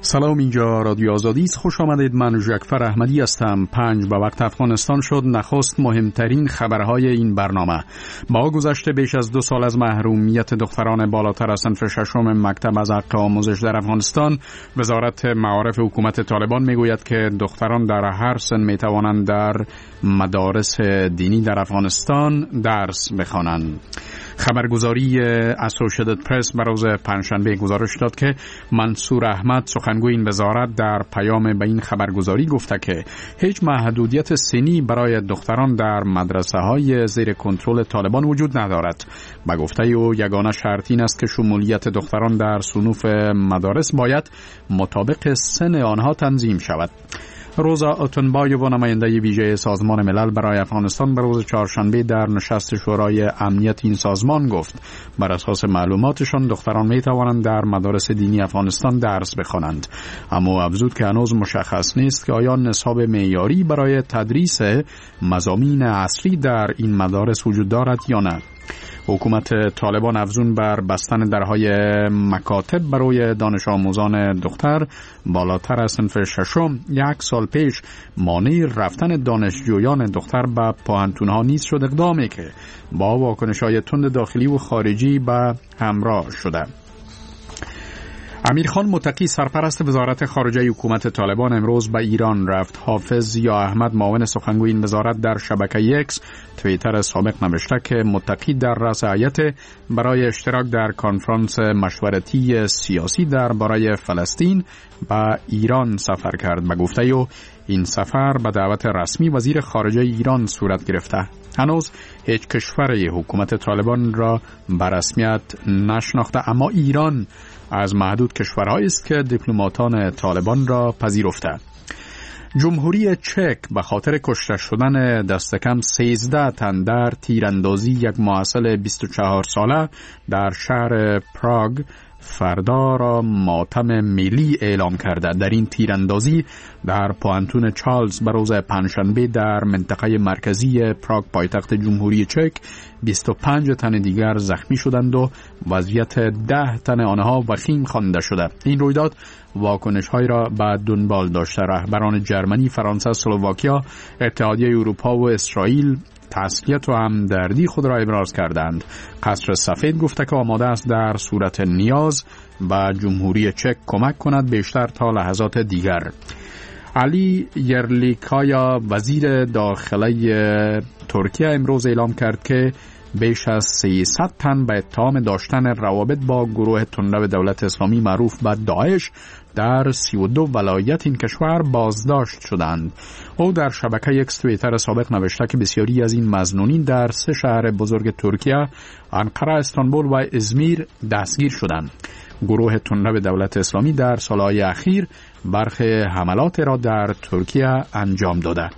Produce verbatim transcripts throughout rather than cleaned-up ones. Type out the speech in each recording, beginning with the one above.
سلام، اینجا رادیو آزادی است. خوش آمدید. من جعفر احمدی هستم. پنج به وقت افغانستان شد. نخست مهمترین خبرهای این برنامه. با گذشت بیش از دو سال از محرومیت دختران بالاتر از صنف ششم مکتب از حق آموزش در افغانستان، وزارت معارف حکومت طالبان میگوید که دختران در هر سن میتوانند در مدارس دینی در افغانستان درس بخوانند. خبرگزاری اسوسییتد پرس بر روز پنجشنبه گزارش داد که منصور احمد، سخنگوی این وزارت، در پیام به این خبرگزاری گفته که هیچ محدودیت سنی برای دختران در مدرسه های زیر کنترل طالبان وجود ندارد. به گفته او یگانه شرط این است که شمولیت دختران در صنوف مدارس باید مطابق سن آنها تنظیم شود. روزا اتنبایو، نماینده ویژه سازمان ملل برای افغانستان، بر روز چهارشنبه در نشست شورای امنیت این سازمان گفت بر اساس معلوماتشان دختران می توانند در مدارس دینی افغانستان درس بخوانند، اما افزود که هنوز مشخص نیست که آیا نصاب معیاری برای تدریس مضامین اصلی در این مدارس وجود دارد یا نه. حکومت طالبان افزون بر بستن درهای مکاتب برای دانش آموزان دختر بالاتر از صنف ششم یک سال پیش مانع رفتن دانشجویان دختر به پوهنتون‌ها نیز شد، اقدامی که با واکنش‌های تند داخلی و خارجی به همراه شده. امیرخان متقی، سرپرست وزارت خارجه حکومت طالبان، امروز به ایران رفت. حافظ یا احمد، معاون سخنگوی این وزارت، در شبکه اکس توییتر سابق نوشته که متقی در رأس هیئت برای اشتراک در کنفرانس مشورتی سیاسی درباره فلسطین به ایران سفر کرد. به گفته او این سفر به دعوت رسمی وزیر خارجه ایران صورت گرفته. هنوز هیچ کشوری حکومت طالبان را به رسمیت نشناخته، اما ایران از محدود کشورهایی است که دیپلماتان طالبان را پذیرفته. جمهوری چک به خاطر کشته شدن دست کم سیزده تن در تیراندازی یک محصل بیست و چهار ساله در شهر پراگ فردا را ماتم ملی اعلام کرده. در این تیراندازی در پوهنتون چارلز به روز پنجشنبه در منطقه مرکزی پراگ پایتخت جمهوری چک بیست و پنج تن دیگر زخمی شدند و وضعیت ده تن آنها وخیم خوانده شده. این رویداد واکنش‌هایی را به دنبال داشته. رهبران جرمنی، فرانسه، اسلواکیا، اتحادیه اروپا و اسرائیل تسلیت و همدردی خود را ابراز کردند. قصر سفید گفته که آماده است در صورت نیاز به جمهوری چک کمک کند بیشتر تا لحظات دیگر. علی یرلیکایا، وزیر داخله ترکیه، امروز اعلام کرد که بیش از سیصد تن به اتهام داشتن روابط با گروه تندرو دولت اسلامی معروف به داعش در سی و دو ولایت این کشور بازداشت شدند. او در شبکه یک توییتر سابق نوشته که بسیاری از این مظنونین در سه شهر بزرگ ترکیه، انقره، استانبول و ازمیر دستگیر شدند. گروه تندرو دولت اسلامی در سالهای اخیر برخی حملات را در ترکیه انجام داده.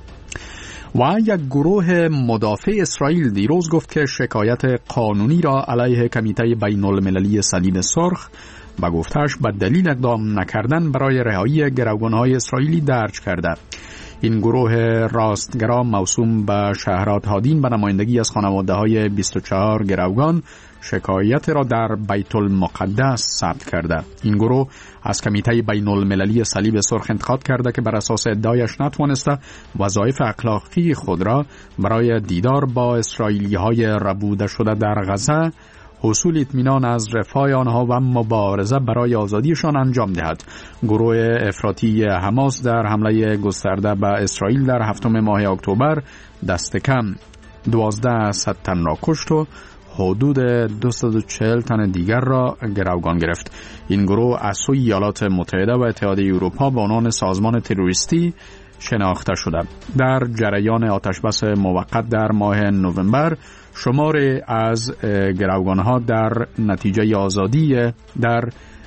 و یک گروه مدافع اسرائیل دیروز گفت که شکایت قانونی را علیه کمیته بین المللی صلیب سرخ به گفته‌اش به دلیل اقدام نکردن برای رهایی گروگان‌های اسرائیلی درج کرده. این گروه راستگرا موسوم به شهرات هادین به نمایندگی از خانواده‌های بیست و چهار گروگان شکایت را در بیت المقدس ثبت کرده. این گروه از کمیته بین المللی صلیب سرخ انتقاد کرده که بر اساس ادعایش نتوانسته وظایف اخلاقی خود را برای دیدار با اسرائیلی‌های ربوده شده در غزه، حصول اطمینان از رفاه آنها و مبارزه برای آزادیشان انجام دهد. گروه افراطی حماس در حمله گسترده به اسرائیل در هفتم ماه اکتبر دست کم دوازده صد تن را کشت و حدود دویست و چهل تن دیگر را گروگان گرفت. این گروه از سوی ایالات متحده و اتحادیه اروپا به عنوان سازمان تروریستی شناخته شده. در جریان آتشبس موقت در ماه نوامبر شماری از گروگانها در نتیجه آزادی در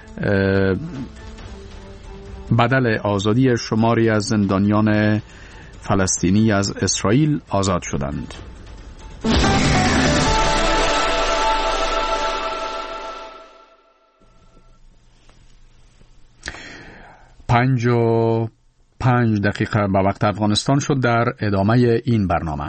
بدل آزادی شماری از زندانیان فلسطینی از اسرائیل آزاد شدند. پنج و پنج دقیقه به وقت افغانستان شد. در ادامه این برنامه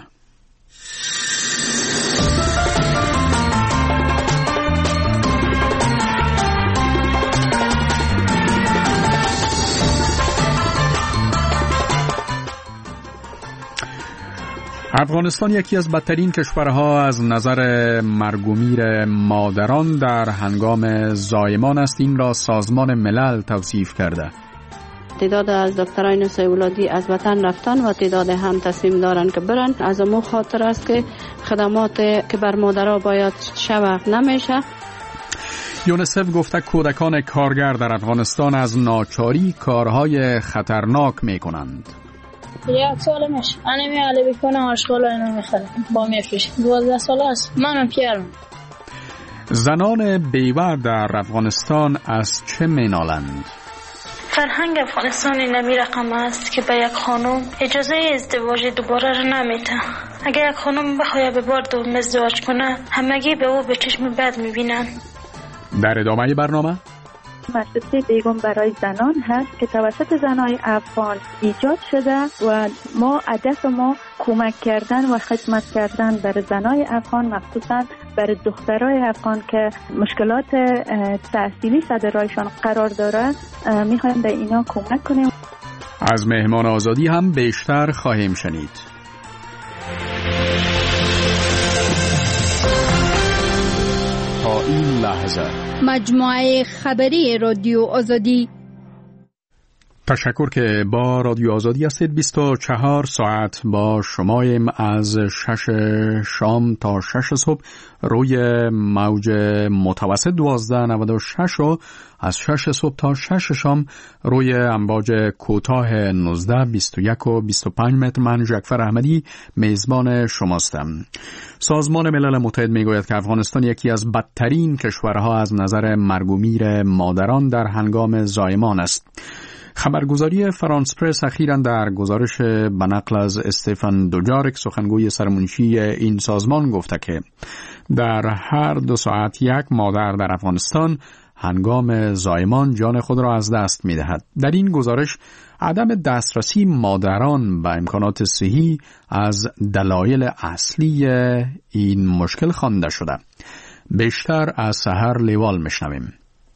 افغانستان یکی از بدترین کشورها از نظر مرگ و میر مادران در هنگام زایمان است. این را سازمان ملل توصیف کرده. تعداد از دکترای نسای ولادی از وطن رفتن و تعداد هم تصمیم دارن که برن. از امو خاطر است که خدمات که بر مادرها باید شوه نمیشه. یونسف گفته کودکان کارگر در افغانستان از ناچاری کارهای خطرناک می کنند. یک سال میشه انمی علی بکنه آشغال اینو میخوره با میفروشه. دوازده سال است منم پیرم. زنان بیوه در افغانستان از چه مینالند؟ فرهنگ افغانستانی نمی رقم است که به یک خانم اجازه ازدواج دوباره را نمیده. اگر یک خانم بخواد به بار دوم ازدواج کنه همگی به او به چشم بد میبینن. در ادامه برنامه مؤسسه بیگم برای زنان هست که توسط زنای افغان ایجاد شده و ما هدف ما کمک کردن و خدمت کردن برای زنای افغان، مخصوصا برای دخترای افغان که مشکلات تحصیلی سر راهشان قرار داره. میخوایم به اینا کمک کنیم. از مهمان آزادی هم بیشتر خواهیم شنید. تا این لحظه مجموعه خبری رادیو آزادی. تشکر که با رادیو آزادی هستید. بیست و چهار ساعت با شماییم از شش شام تا شش صبح روی موج متوسط دوازده نود و شش و از شش صبح تا شش شام روی امواج کوتاه نوزده بیست و یک و بیست و پنج متر. من جعفر احمدی میزبان شماستم. سازمان ملل متحد میگوید که افغانستان یکی از بدترین کشورها از نظر مرگ و میر مادران در هنگام زایمان است. خبرگزاری فرانس پرس اخیراً در گزارش به نقل از استفان دوجارک سخنگوی سرمنشی این سازمان گفته که در هر دو ساعت یک مادر در افغانستان هنگام زایمان جان خود را از دست می دهد. در این گزارش عدم دسترسی مادران به امکانات صحی از دلایل اصلی این مشکل خوانده شده. بیشتر از سحر لیوال میشنویم.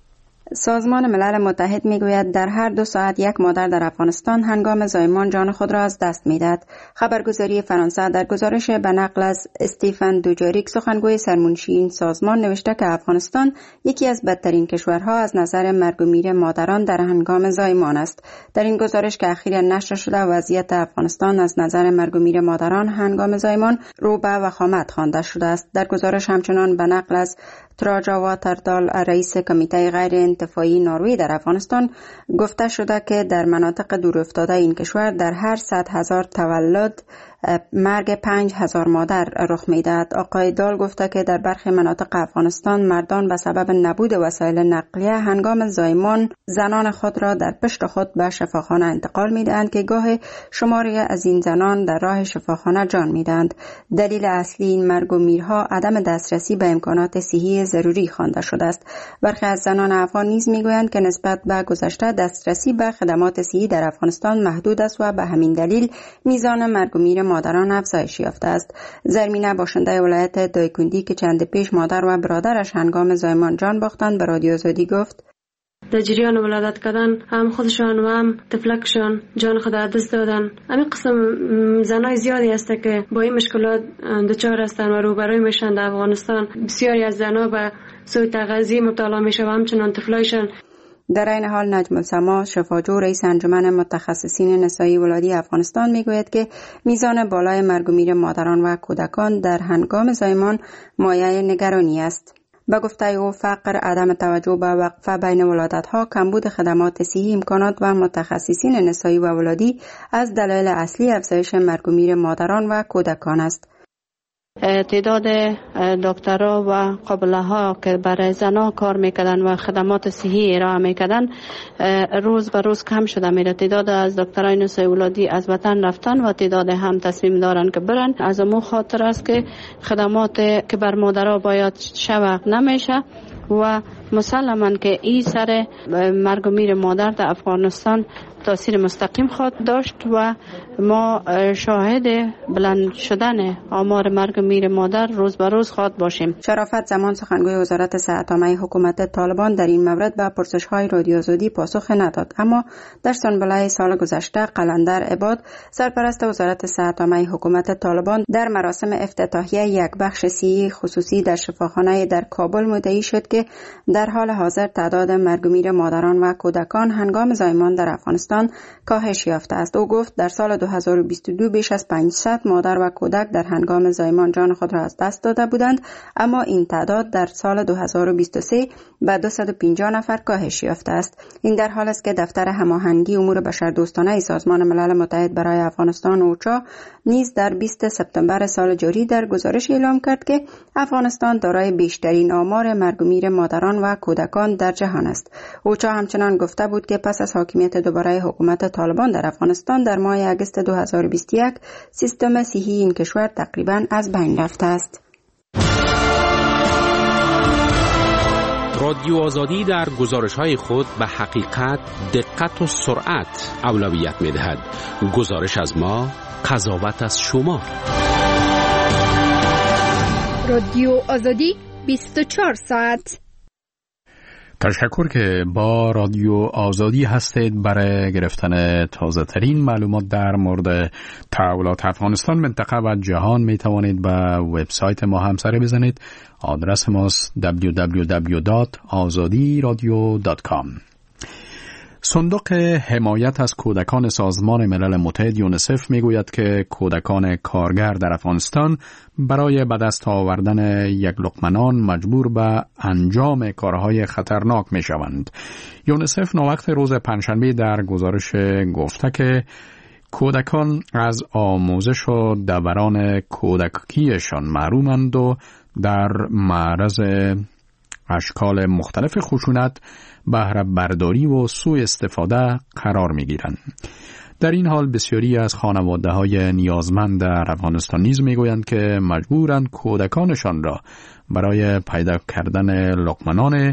سازمان ملل متحد میگوید در هر دو ساعت یک مادر در افغانستان هنگام زایمان جان خود را از دست میدهد. خبرگزاری فرانسه در گزارش به نقل از استفان دوجاریک سخنگوی سرمنشی این سازمان نوشته که افغانستان یکی از بدترین کشورها از نظر مرگ و میر مادران در هنگام زایمان است. در این گزارش که اخیراً نشر شده وضعیت افغانستان از نظر مرگ و میر مادران هنگام زایمان رو به وخامت خوانده شده است. در گزارش همچنان به نقل از تراجا واتردال رئیس کمیته غیر انتفاعی نروژ در افغانستان گفته شده که در مناطق دورافتاده این کشور در هر صد هزار تولد مرگ پنج هزار مادر رخ میدهد. آقای دال گفته که در برخی مناطق افغانستان مردان به سبب نبود وسایل نقلیه هنگام زایمان زنان خود را در پشت خود به شفاخانه انتقال میدهند که گاه شماری از این زنان در راه شفاخانه جان میدهند. دلیل اصلی این مرگ و میرها عدم دسترسی به امکانات صحی ضروری خوانده شده است. برخی از زنان افغان نیز میگویند که نسبت به گذشته دسترسی به خدمات صحی در افغانستان محدود است و به همین دلیل میزان مرگ و میر مادران افزایش یافته است. زرمینه باشنده ولایت دایکندی که چند پیش مادر و برادرش هنگام زایمان جان باختند به رادیو آزادی گفت: در جریان ولادت کردن هم خودشان و هم طفلکشان جان خود از دست دادن. همین قسم زنای زیادی هست که با این مشکلات دچار هستند و روبرو میشن. در افغانستان بسیاری از زنها به سوء تغذیه مبتلا میشن و همچنان طفلایشان. در این حال نجم السما شفاجو رئیس انجمن متخصصین نسایی ولادی افغانستان میگوید که میزان بالای مرگ و میر مادران و کودکان در هنگام زایمان مایه نگرانی است. به گفته او فقر، عدم توجه به وقفه بین ولادت‌ها، کمبود خدمات صحی، امکانات و متخصصین نسایی و ولادی از دلایل اصلی افزایش مرگ و میر مادران و کودکان است. تعداد دکترها و قابله ها که برای زنها کار میکردن و خدمات صحی ارائه میکردن روز به روز کم شده میره. تعداد از دکترای نسای ولادی از وطن رفتن و تعداد هم تصمیم دارن که برن. از امو خاطر است که خدمات که بر مادرها باید شوه نمیشه و مسلماً که این سر مرگ و میر مادر در افغانستان تاثیر مستقیم خود داشت و ما شاهد بلند شدن آمار مرگ و میر مادر روز به روز خواهد باشیم. شرافت زمان سخنگوی وزارت صحت عامه حکومت طالبان در این مورد به پرسش‌های رادیو آزادی پاسخ نداد، اما در سنبله سال گذشته قلندر عباد سرپرست وزارت صحت عامه حکومت طالبان در مراسم افتتاحیه یک بخش صحی خصوصی در شفاخانه در کابل مدعی شد که در حال حاضر تعداد مرگ و میر مادران و کودکان هنگام زایمان در افغانستان کاهش یافته است. او گفت در سال دو هزار و بیست و دو بیش از پانصد مادر و کودک در هنگام زایمان جان خود را از دست داده بودند، اما این تعداد در سال دو هزار و بیست و سه به دویست و پنجاه نفر کاهش یافته است. این در حال است که دفتر هماهنگی امور بشردوستانه سازمان ملل متحد برای افغانستان اوچا نیز در بیست سپتامبر سال جاری در گزارش اعلام کرد که افغانستان دارای بیشترین آمار مرگ و میر مادران و کودکان در جهان است. اوچا همچنان گفته بود که پس از حاکمیت دوباره حکومت طالبان در افغانستان در ماه اگست دو هزار و بیست و یک سیستم صحی این کشور تقریبا از بین رفته است. رادیو آزادی در گزارش‌های خود به حقیقت، دقت و سرعت اولویت می‌دهد. گزارش از ما، قضاوت از شما. رادیو آزادی بیست و چهار ساعت. تشکر که با رادیو آزادی هستید. برای گرفتن تازه ترین معلومات در مورد تحولات افغانستان، منطقه و جهان می توانید به وبسایت ما هم سر بزنید. آدرس ماست دبلیو دبلیو دبلیو دات آزادی رادیو دات کام. صندوق حمایت از کودکان سازمان ملل متحد یونیسف میگوید که کودکان کارگر در افغانستان برای به دست آوردن یک لقمه نان مجبور به انجام کارهای خطرناک می شوند. یونیسف ناوقت روز پنجشنبه در گزارش گفته که کودکان از آموزش و دوران کودکیشان محرومند و در معرض اشکال مختلف خشونت، بهره برداری و سوء استفاده قرار می گیرند. در این حال بسیاری از خانواده های نیازمند در افغانستان نیز می گویند که مجبورند کودکانشان را برای پیدا کردن لقمه نان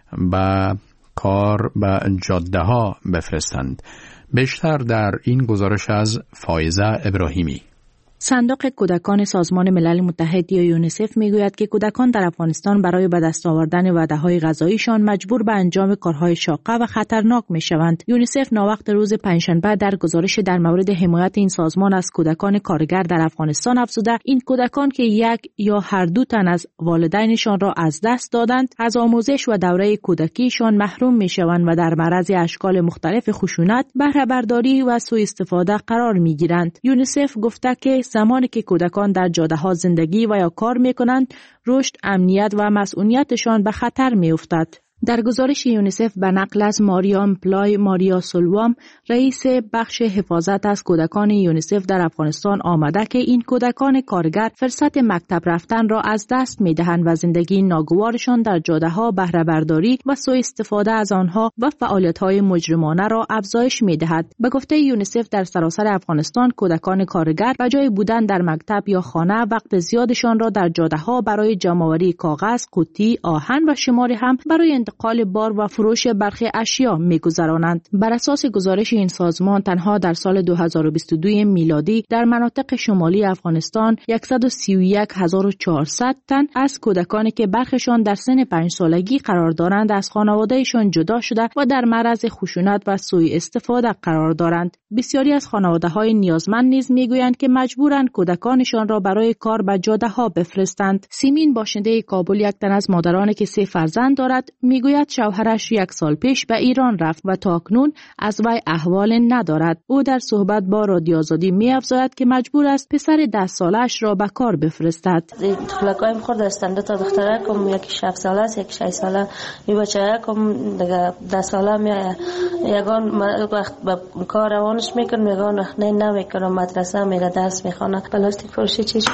به کار به جاده ها بفرستند. بیشتر در این گزارش از فایزه ابراهیمی. صندوق کودکان سازمان ملل متحد یا یونیسف میگوید که کودکان در افغانستان برای به دست آوردن وعده‌های غذاییشان مجبور به انجام کارهای شاقه و خطرناک میشوند. یونیسف ناوقت روز پنجشنبه در گزارش در مورد حمایت این سازمان از کودکان کارگر در افغانستان افزوده این کودکان که یک یا هر دو تن از والدینشان را از دست دادند از آموزش و دوره کودکیشان محروم میشوند و در معرض اشکال مختلف خشونت، بهره برداری و سوء استفاده قرار میگیرند. یونیسف گفته که زمانی که کودکان در جاده‌ها زندگی و یا کار می‌کنند، رشد، امنیت و مسئولیتشان به خطر می‌افتد. در گزارش یونیسف به نقل از ماریام پلای ماریا سولوام، رئیس بخش حفاظت از کودکان یونیسف در افغانستان آمده که این کودکان کارگر فرصت مکتب رفتن را از دست می‌دهند و زندگی ناگوارشان در جاده‌ها بهره برداری و سوء استفاده از آنها و فعالیت‌های مجرمانه را افزایش می‌دهد. به گفته یونیسف در سراسر افغانستان کودکان کارگر به جای بودن در مکتب یا خانه وقت زیادشان را در جاده‌ها برای جمع‌آوری کاغذ، قوطی، آهن و شماری هم برای انتقال بار و فروش برخی اشیا می‌گذرانند. بر اساس گزارش این سازمان تنها در سال دو هزار و بیست و دو میلادی در مناطق شمالی افغانستان صد و سی و یک هزار و چهارصد تن از کودکانی که برخشان در سن پنج سالگی قرار دارند از خانواده‌شان جدا شده و در معرض خشونت و سوء استفاده قرار دارند. بسیاری از خانواده‌های نیازمند نیز می‌گویند که مجبورند کودکانشان را برای کار به جاده‌ها بفرستند. سیمین باشنده کابل یک تن از مادرانی که سه فرزند دارد میگوید شوهرش یک سال پیش به ایران رفت و تاکنون از وی احوال ندارد. او در صحبت با رادیو آزادی می‌افزاید که مجبور است پسر ده سالش را به کار بفرستد. طفلکایم خود هستند، دو تا دخترکم، یکی شش ساله است، یکی شش ساله. می بچه‌کم دیگه ده ساله می یگان وقت به کار روانش میکنم، یگان وقت نه نمیکنم، مدرسه میره درس میخونه. پلاستیک فروشی چیز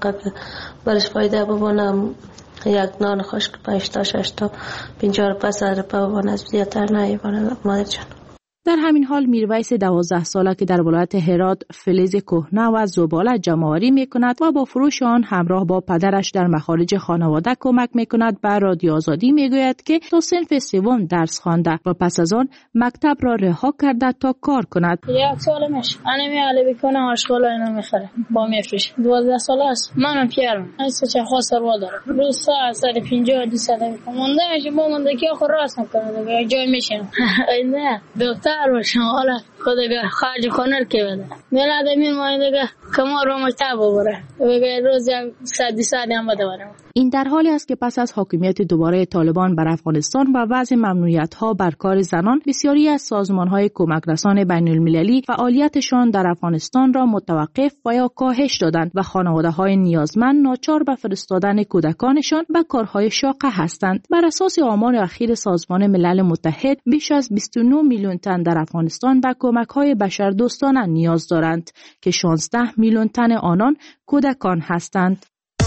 برش فایده ببونم. یک نان خشک پنج تا شش تا پنجاه روپیه صد روپیه ببونه، از زیادتر نه. مادر جان در همین حال میرویس دوازده ساله که در ولایت هرات فلز کهنه و زباله جمع‌آوری میکند و با فروش آن همراه با پدرش در مخارج خانواده کمک میکند، به رادیو آزادی میگوید که تا صنف سوم درس خوانده و پس از آن مکتب را رها کرده تا کار کند. یک سال میشه انمی علی بکنه آشغال اینو میخره با میفروشه. دوازده ساله است. منم پیرم. این سه خاص سروا داره. روز ساعت سر پنجاه دو ساعت مونده میشه با مونده که آخر راست نکنه دیگه جای میشینم. نه دکتر باشم حالا خودگاه خارج خانر که بده. میلاد امین ما دیگه کما رو مشتاق ببره. دیگه روز صد ساعت هم بده برم. این در حالی است که پس از حاکمیت دوباره طالبان بر افغانستان و وضع ممنوعیت‌ها بر کار زنان، بسیاری از سازمان‌های کمک رسان بین‌المللی فعالیتشان در افغانستان را متوقف و یا کاهش دادند و خانواده‌های نیازمند ناچار به فرستادن کودکانشان به کارهای شاقه هستند. بر اساس آمار اخیر سازمان ملل متحد، بیش از بیست و نه میلیون تن در افغانستان به کمک‌های بشردوستانه نیاز دارند که شانزده میلیون تن آنان کودکان هستند.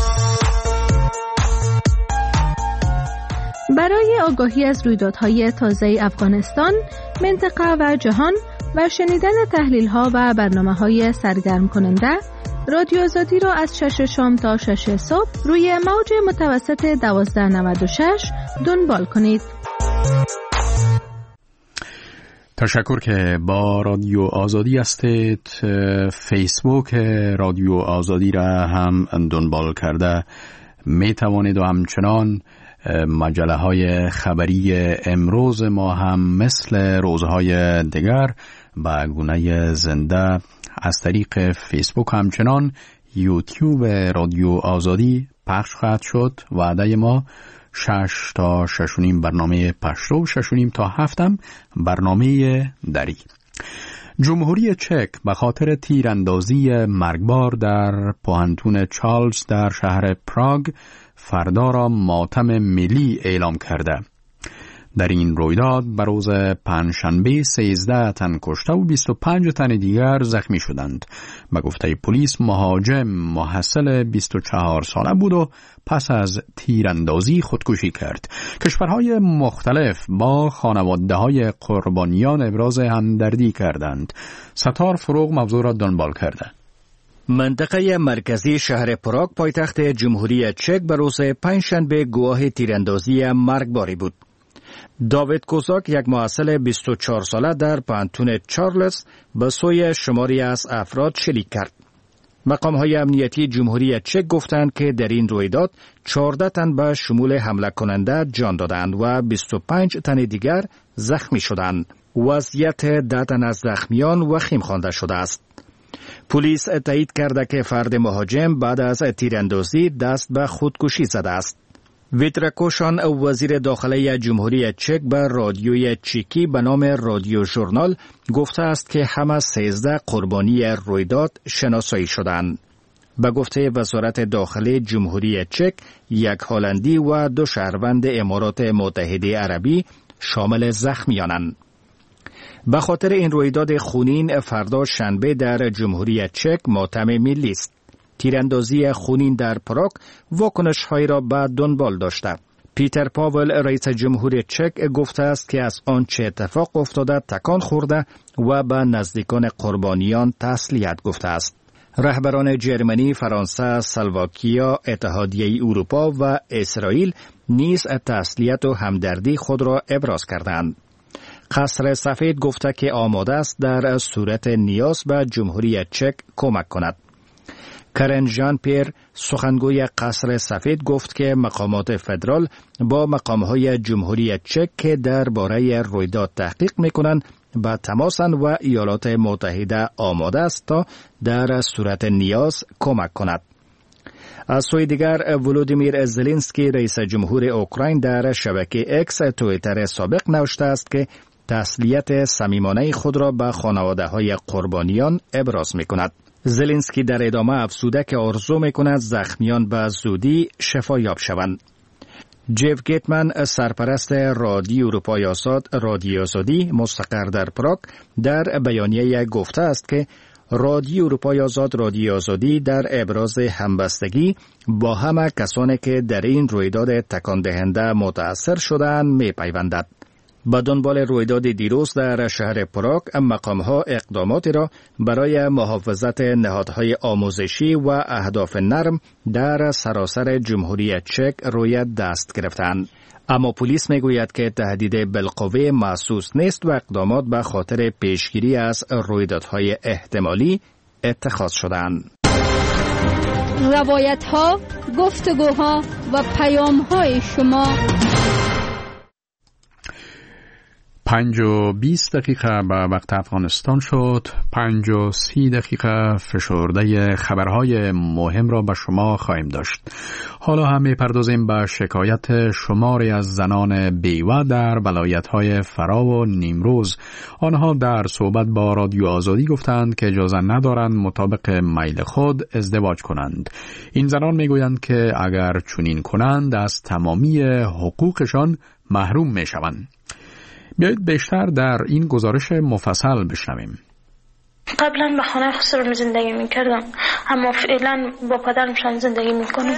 برای آگاهی از رویدادهای تازه افغانستان، منطقه و جهان و شنیدن تحلیل‌ها و برنامه‌های سرگرم کننده، رادیو آزادی را از شش شام تا شش صبح روی موج متوسط دوازده نود و شش دنبال کنید. تشکر که با رادیو آزادی هستید. فیسبوک رادیو آزادی را هم دنبال کرده می توانید و همچنان مجله های خبری امروز ما هم مثل روزهای دیگر با گونه زنده از طریق فیسبوک همچنان یوتیوب رادیو آزادی پخش خواهد شد. وعده ما شش تا شش و نیم برنامه پشتو و شش و نیم تا هفتم برنامه دری. جمهوری چک به خاطر تیراندازی مرگبار در پوهنتون چارلز در شهر پراگ فردا را ماتم ملی اعلام کرده. در این رویداد به روز پنجشنبه سیزده تن کشته و بیست و پنج تن دیگر زخمی شدند. به گفته پلیس مهاجم محصل بیست و چهار ساله بود و پس از تیراندازی خودکشی کرد. کشورهای مختلف با خانواده‌های قربانیان ابراز همدردی کردند. ستار فروغ موضوع را دنبال کرده. منطقه مرکزی شهر پراگ پایتخت جمهوری چک به روز پنجشنبه گواه تیراندازی مرگباری بود. داوید کوزاک، یک محصل بیست و چهار ساله در پوهنتون چارلز، به سوی شماری از افراد شلیک کرد. مقام‌های امنیتی جمهوری چک گفتند که در این رویداد چهارده تن به شمول حمله کننده جان دادند و بیست و پنج تن دیگر زخمی شدند. وضعیت ده تن از زخمیان وخیم خوانده شده است. پلیس تایید کرده که فرد مهاجم بعد از تیراندازی دست به خودکشی زده است. ویترکوشان، وزیر داخلی جمهوری چک، به رادیوی چکی به نام رادیو ژورنال گفته است که همه سیزده قربانی رویداد شناسایی شدند. به گفته وزارت داخلی جمهوری چک، یک هلندی و دو شهروند امارات متحده عربی شامل زخمیانند. به خاطر این رویداد خونین فردا شنبه در جمهوری چک ماتم ملی است. تیراندازی خونین در پراگ واکنش‌هایی را به دنبال داشته. پیتر پاول، رئیس جمهور چک، گفته است که از آنچه اتفاق افتاده تکان خورده و به نزدیکان قربانیان تسلیت گفته است. رهبران جرمنی، فرانسه، سلواکیا، اتحادیه اروپا و اسرائیل نیز تسلیت و همدردی خود را ابراز کردند. قصر سفید گفته که آماده است در صورت نیاز به جمهوری چک کمک کند. کرن ژان پیر، سخنگوی قصر سفید، گفت که مقامات فدرال با مقامهای جمهوری چک که درباره رویداد تحقیق می‌کنند به تماسند و ایالات متحده آماده است تا در صورت نیاز کمک کند. از سوی دیگر، ولودیمیر زلنسکی، رئیس جمهور اوکراین، در شبکه اکس توییتر سابق نوشته است که تسلیت صمیمانه خود را به خانواده‌های قربانیان ابراز می‌کند. زلنسکی در ادامه افزوده که آرزو می‌کند زخمیان به زودی شفایاب شوند. جیف گیتمن، سرپرست رادیو اروپای آزاد رادیو آزادی مستقر در پراگ، در بیانیه گفته است که رادیو اروپای آزاد رادیو آزادی در ابراز همبستگی با همه کسانی که در این رویداد تکان دهنده متأثر شدند می‌پیوندد. به دنبال رویداد دیروز در شهر پراگ، مقام‌ها اقداماتی را برای محافظت نهادهای آموزشی و اهداف نرم در سراسر جمهوری چک روی دست گرفتند. اما پلیس میگوید که تهدید بالقوه محسوس نیست و اقدامات به خاطر پیشگیری از رویدادهای احتمالی اتخاذ شدند. روایت‌ها، گفتگوها و پیام‌های شما. پنج و بیست دقیقه به وقت افغانستان شد. پنج و سی دقیقه فشرده خبرهای مهم را به شما خواهیم داشت. حالا هم می‌پردازیم به شکایت شماری از زنان بیوه در ولایت‌های فرا و نیمروز. آنها در صحبت با رادیو آزادی گفتند که اجازه ندارند مطابق میل خود ازدواج کنند. این زنان میگویند که اگر چنین کنند از تمامی حقوقشان محروم میشوند. بیایید بیشتر در این گزارش مفصل بشنویم. قبلا به خانه خسرو زندگی میکردم، اما فعلا با پدرم زندگی میکنم.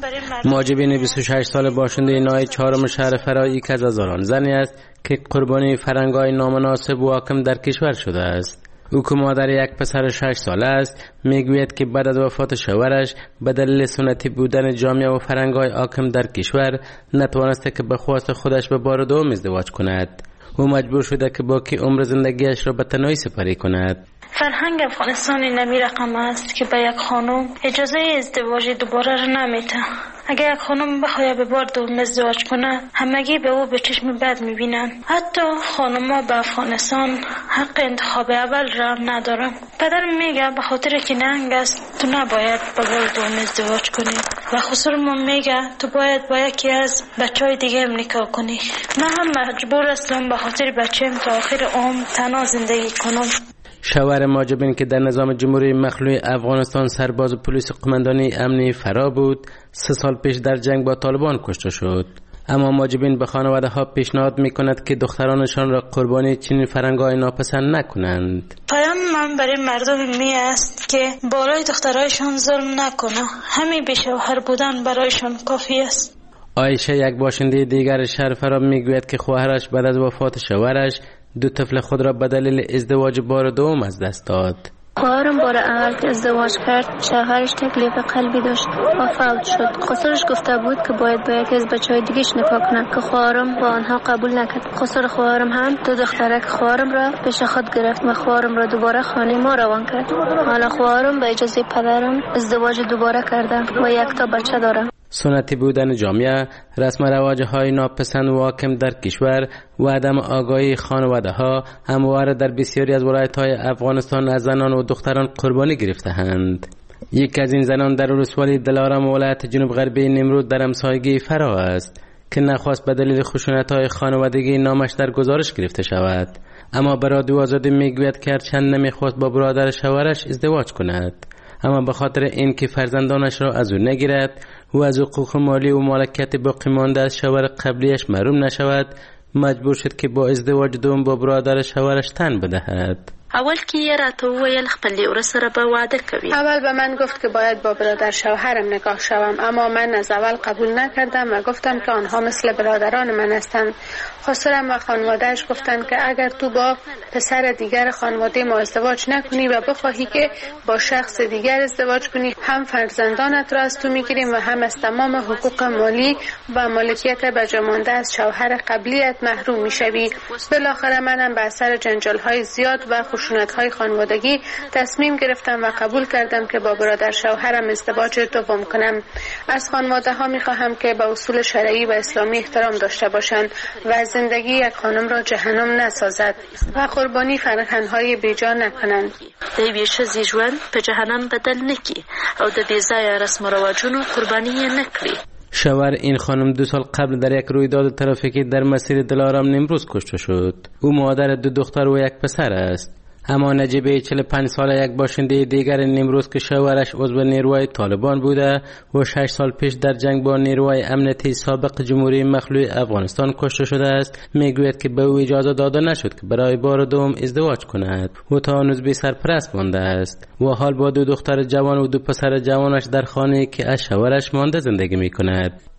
ماجبین بیست و شش سال باشنده نای چهارم شهر فرا یک از هزاران زنی است که قربانی فرنگای نامناسب و حاکم در کشور شده است. او که مادر یک پسر شش ساله است میگوید که بعد از وفات شوهرش به دلیل سنتی بودن جامعه و فرهنگ‌های حاکم در کشور نتوانسته که به خواست خودش به بار دوم ازدواج کند. او مجبور شده که باقی عمر زندگیش را به تنهایی سپری کند. فرهنگ افغانستان نمی رقم است که به یک خانم اجازه ازدواج دوباره را نمیده. اگر یک خانم بخواد به بار دوم ازدواج کنه، همگی به او به چشم بد میبینن. حتی خانم‌ها به افغانستان حق انتخاب اول را ندارن. پدرم میگه به خاطر که ننگ است تو نباید به بار دوم ازدواج کنی و خسرم میگه تو باید با یکی از بچهای دیگه نکاح کنی. من هم مجبور هستم به خاطر بچه‌م تا آخر عمر تنها زندگی کنم. شوهر ماجبین که در نظام جمهوری مخلوع افغانستان سرباز پلیس قماندانی امنی فرا بود، سه سال پیش در جنگ با طالبان کشته شد. اما ماجبین به خانواده ها پیشنهاد می کند که دخترانشان را قربانی چنین فرهنگ‌های ناپسند نکنند. پیام من برای مردم می است که بالای دخترایشان ظلم نکنه. همین به شوهر بودن برایشان کافی است. عایشه یک باشنده دیگر شهر فرا می گوید که خواهرش بعد از وفات شوهرش دو طفل خود را به دلیل ازدواج بار دوم از دست داد. خواهرم بار اول که ازدواج کرد شوهرش تکلیف قلبی داشت و فوت شد. خسرش گفته بود که باید با یکی از بچهای دیگه‌اش نکاح کنه که خواهرم با آنها قبول نکرد. خسر خواهرم هم دو دخترک خواهرم را پیش خود گرفت و خواهرم را دوباره خانه ما روان کرد. حالا خواهرم به اجازه پدرم ازدواج دوباره کرده و یک تا بچه داره. سنتی بودن جامعه، رسم و رواج‌های ناپسند و حاکم در کشور و عدم آگاهی خانواده‌ها همواره در بسیاری از ولایت‌های افغانستان از زنان و دختران قربانی گرفته‌اند. یک از این زنان در ولسوالی دلارام ولایت جنوب غربی نیمروز در همسایگی فرا است که نخواست به دلیل خشونت‌های خانوادگی نامش در گزارش گرفته شود، اما به رادیو آزادی میگوید که هرچند نمیخواست با برادر شوهرش ازدواج کند، اما به خاطر اینکه فرزندانش را از او نگیرد و از حقوق مالی و مالکیت باقی مانده از شوهر قبلیش محروم نشود، مجبور شد که با ازدواج دوم با برادر شوهرش تن بدهد. اول که یه راته ویل خپل لیور سره به وعده کوي. اول به من گفت که باید با برادر شوهرم نکاح شوم، اما من از اول قبول نکردم و گفتم که آنها مثل برادران من هستند. خسرم و خانواده‌اش گفتند که اگر تو با پسر دیگر خانواده ما ازدواج نکنی و بخواهی که با شخص دیگر ازدواج کنی، هم فرزندانت را از تو میگیریم و هم از تمام حقوق مالی و مالکیت بجامانده از شوهر قبلیت محروم میشوی. بالاخره منم به اثر جنجال‌های زیاد و خشونت‌های خانوادگی تصمیم گرفتم و قبول کردم که با برادر شوهرم ازدواج دوم کنم. از خانواده‌ها می‌خواهم که به اصول شرعی و اسلامی احترام داشته باشند و زندگی یک خانم را جهنم نسازد و قربانی فرهنگ‌های بیجا نکنند. د بیشه ژوند په جهنم بدل نکي او د بې ځایه رسم و رواجونو قربانی نکړي. شوهر این خانم دو سال قبل در یک رویداد ترافیکی در مسیر دلارام نیمروز کشته شد. او مادر دو دختر و یک پسر است. اما نجیبه چهل و پنج ساله یک باشنده دیگر نیمروز که شوهرش عضو نیروهای طالبان بوده و شش سال پیش در جنگ با نیروهای امنیتی سابق جمهوری مخلوع افغانستان کشته شده است، میگوید که به او اجازه داده نشد که برای بار دوم ازدواج کند و تا هنوز بی سرپرست مانده است و حال با دو دختر جوان و دو پسر جوانش در خانه‌ای که از شوهرش مانده زندگی میکند.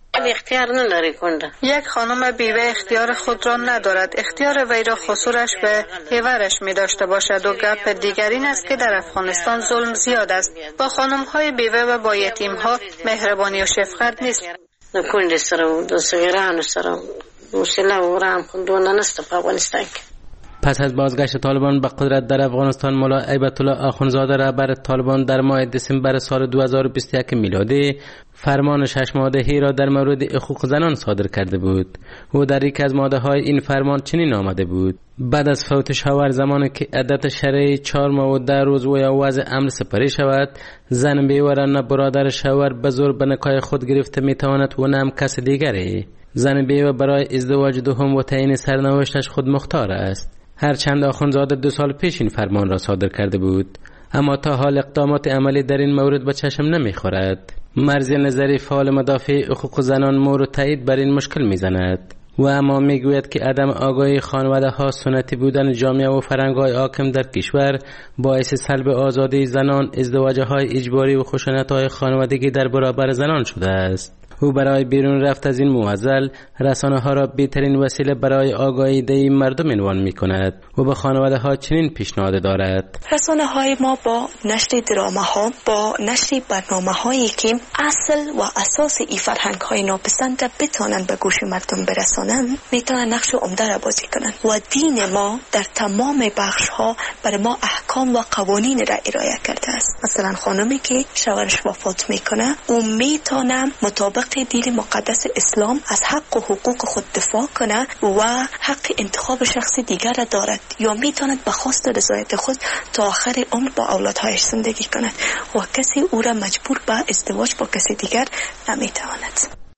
اختیار نداری کنده. یک خانم بیوه اختیار خود را ندارد. اختیار وی را خسورش به هیورش می داشته باشد و گپ دیگر این است که در افغانستان ظلم زیاد است. با خانم های بیوه و با یتیم ها مهربانی و شفقت نیست. نکند سر و دو صغیران سر موسیله و رام خندونه نست په افغانستان کې. پس از بازگشت طالبان به قدرت در افغانستان، ملا ایبت الله آخوندزاده رهبر طالبان در ماه دسامبر سال دو هزار و بیست و یک میلادی فرمان شش ماده‌ای را در مورد حقوق زنان صادر کرده بود. او در یک از ماده‌های این فرمان چنین آمده بود: بعد از فوت شوهر زمانی که عدت شرعی چهار ماه و ده روز و یا وضع امر سپری شود، زن بیوه را نه برادر شوهر به زور به نکاح خود گرفته میتواند و نه هم کس دیگری. زن بیوه برای ازدواج دوم و تعیین سرنوشتش خود مختار است. هرچند آخوندزاده دو سال پیش این فرمان را صادر کرده بود، اما تا حال اقدامات عملی در این مورد به چشم نمیخورد. مرزی نظری فعال مدافع حقوق زنان مور و تایید بر این مشکل میزند و اما میگوید که عدم آگاهی خانواده ها، سنتی بودن جامعه و فرهنگ‌های حاکم در کشور باعث سلب آزادی زنان، ازدواج‌های اجباری و خشونت‌های خانوادگی در برابر زنان شده است. او برای بیرون رفت از این معضل رسانه ها را بهترین وسیله برای آگاهی دهی مردم عنوان می کند و به خانواده ها چنین پیشنهاد دارد: رسانه های ما با نشر دراما ها، با نشر برنامه هایی که اصل و اساس ای فرهنگ های ناپسند بتانند به گوش مردم برسانند، میتونن نقش عمده را بازی کنند و دین ما در تمام بخش ها برای ما احکام و قوانین را ارائه کرده است. مثلا خانمی که شوهرش وفات میکنه، او میتونه مطابق دین مقدس اسلام از حق و حقوق خود دفاع کنه و حق انتخاب شخص دیگر را دارد، یا میتواند به خواست رضایت خود تا آخر عمر با اولادهایش زندگی کند و کسی او را مجبور به ازدواج با کسی دیگر نمیتواند.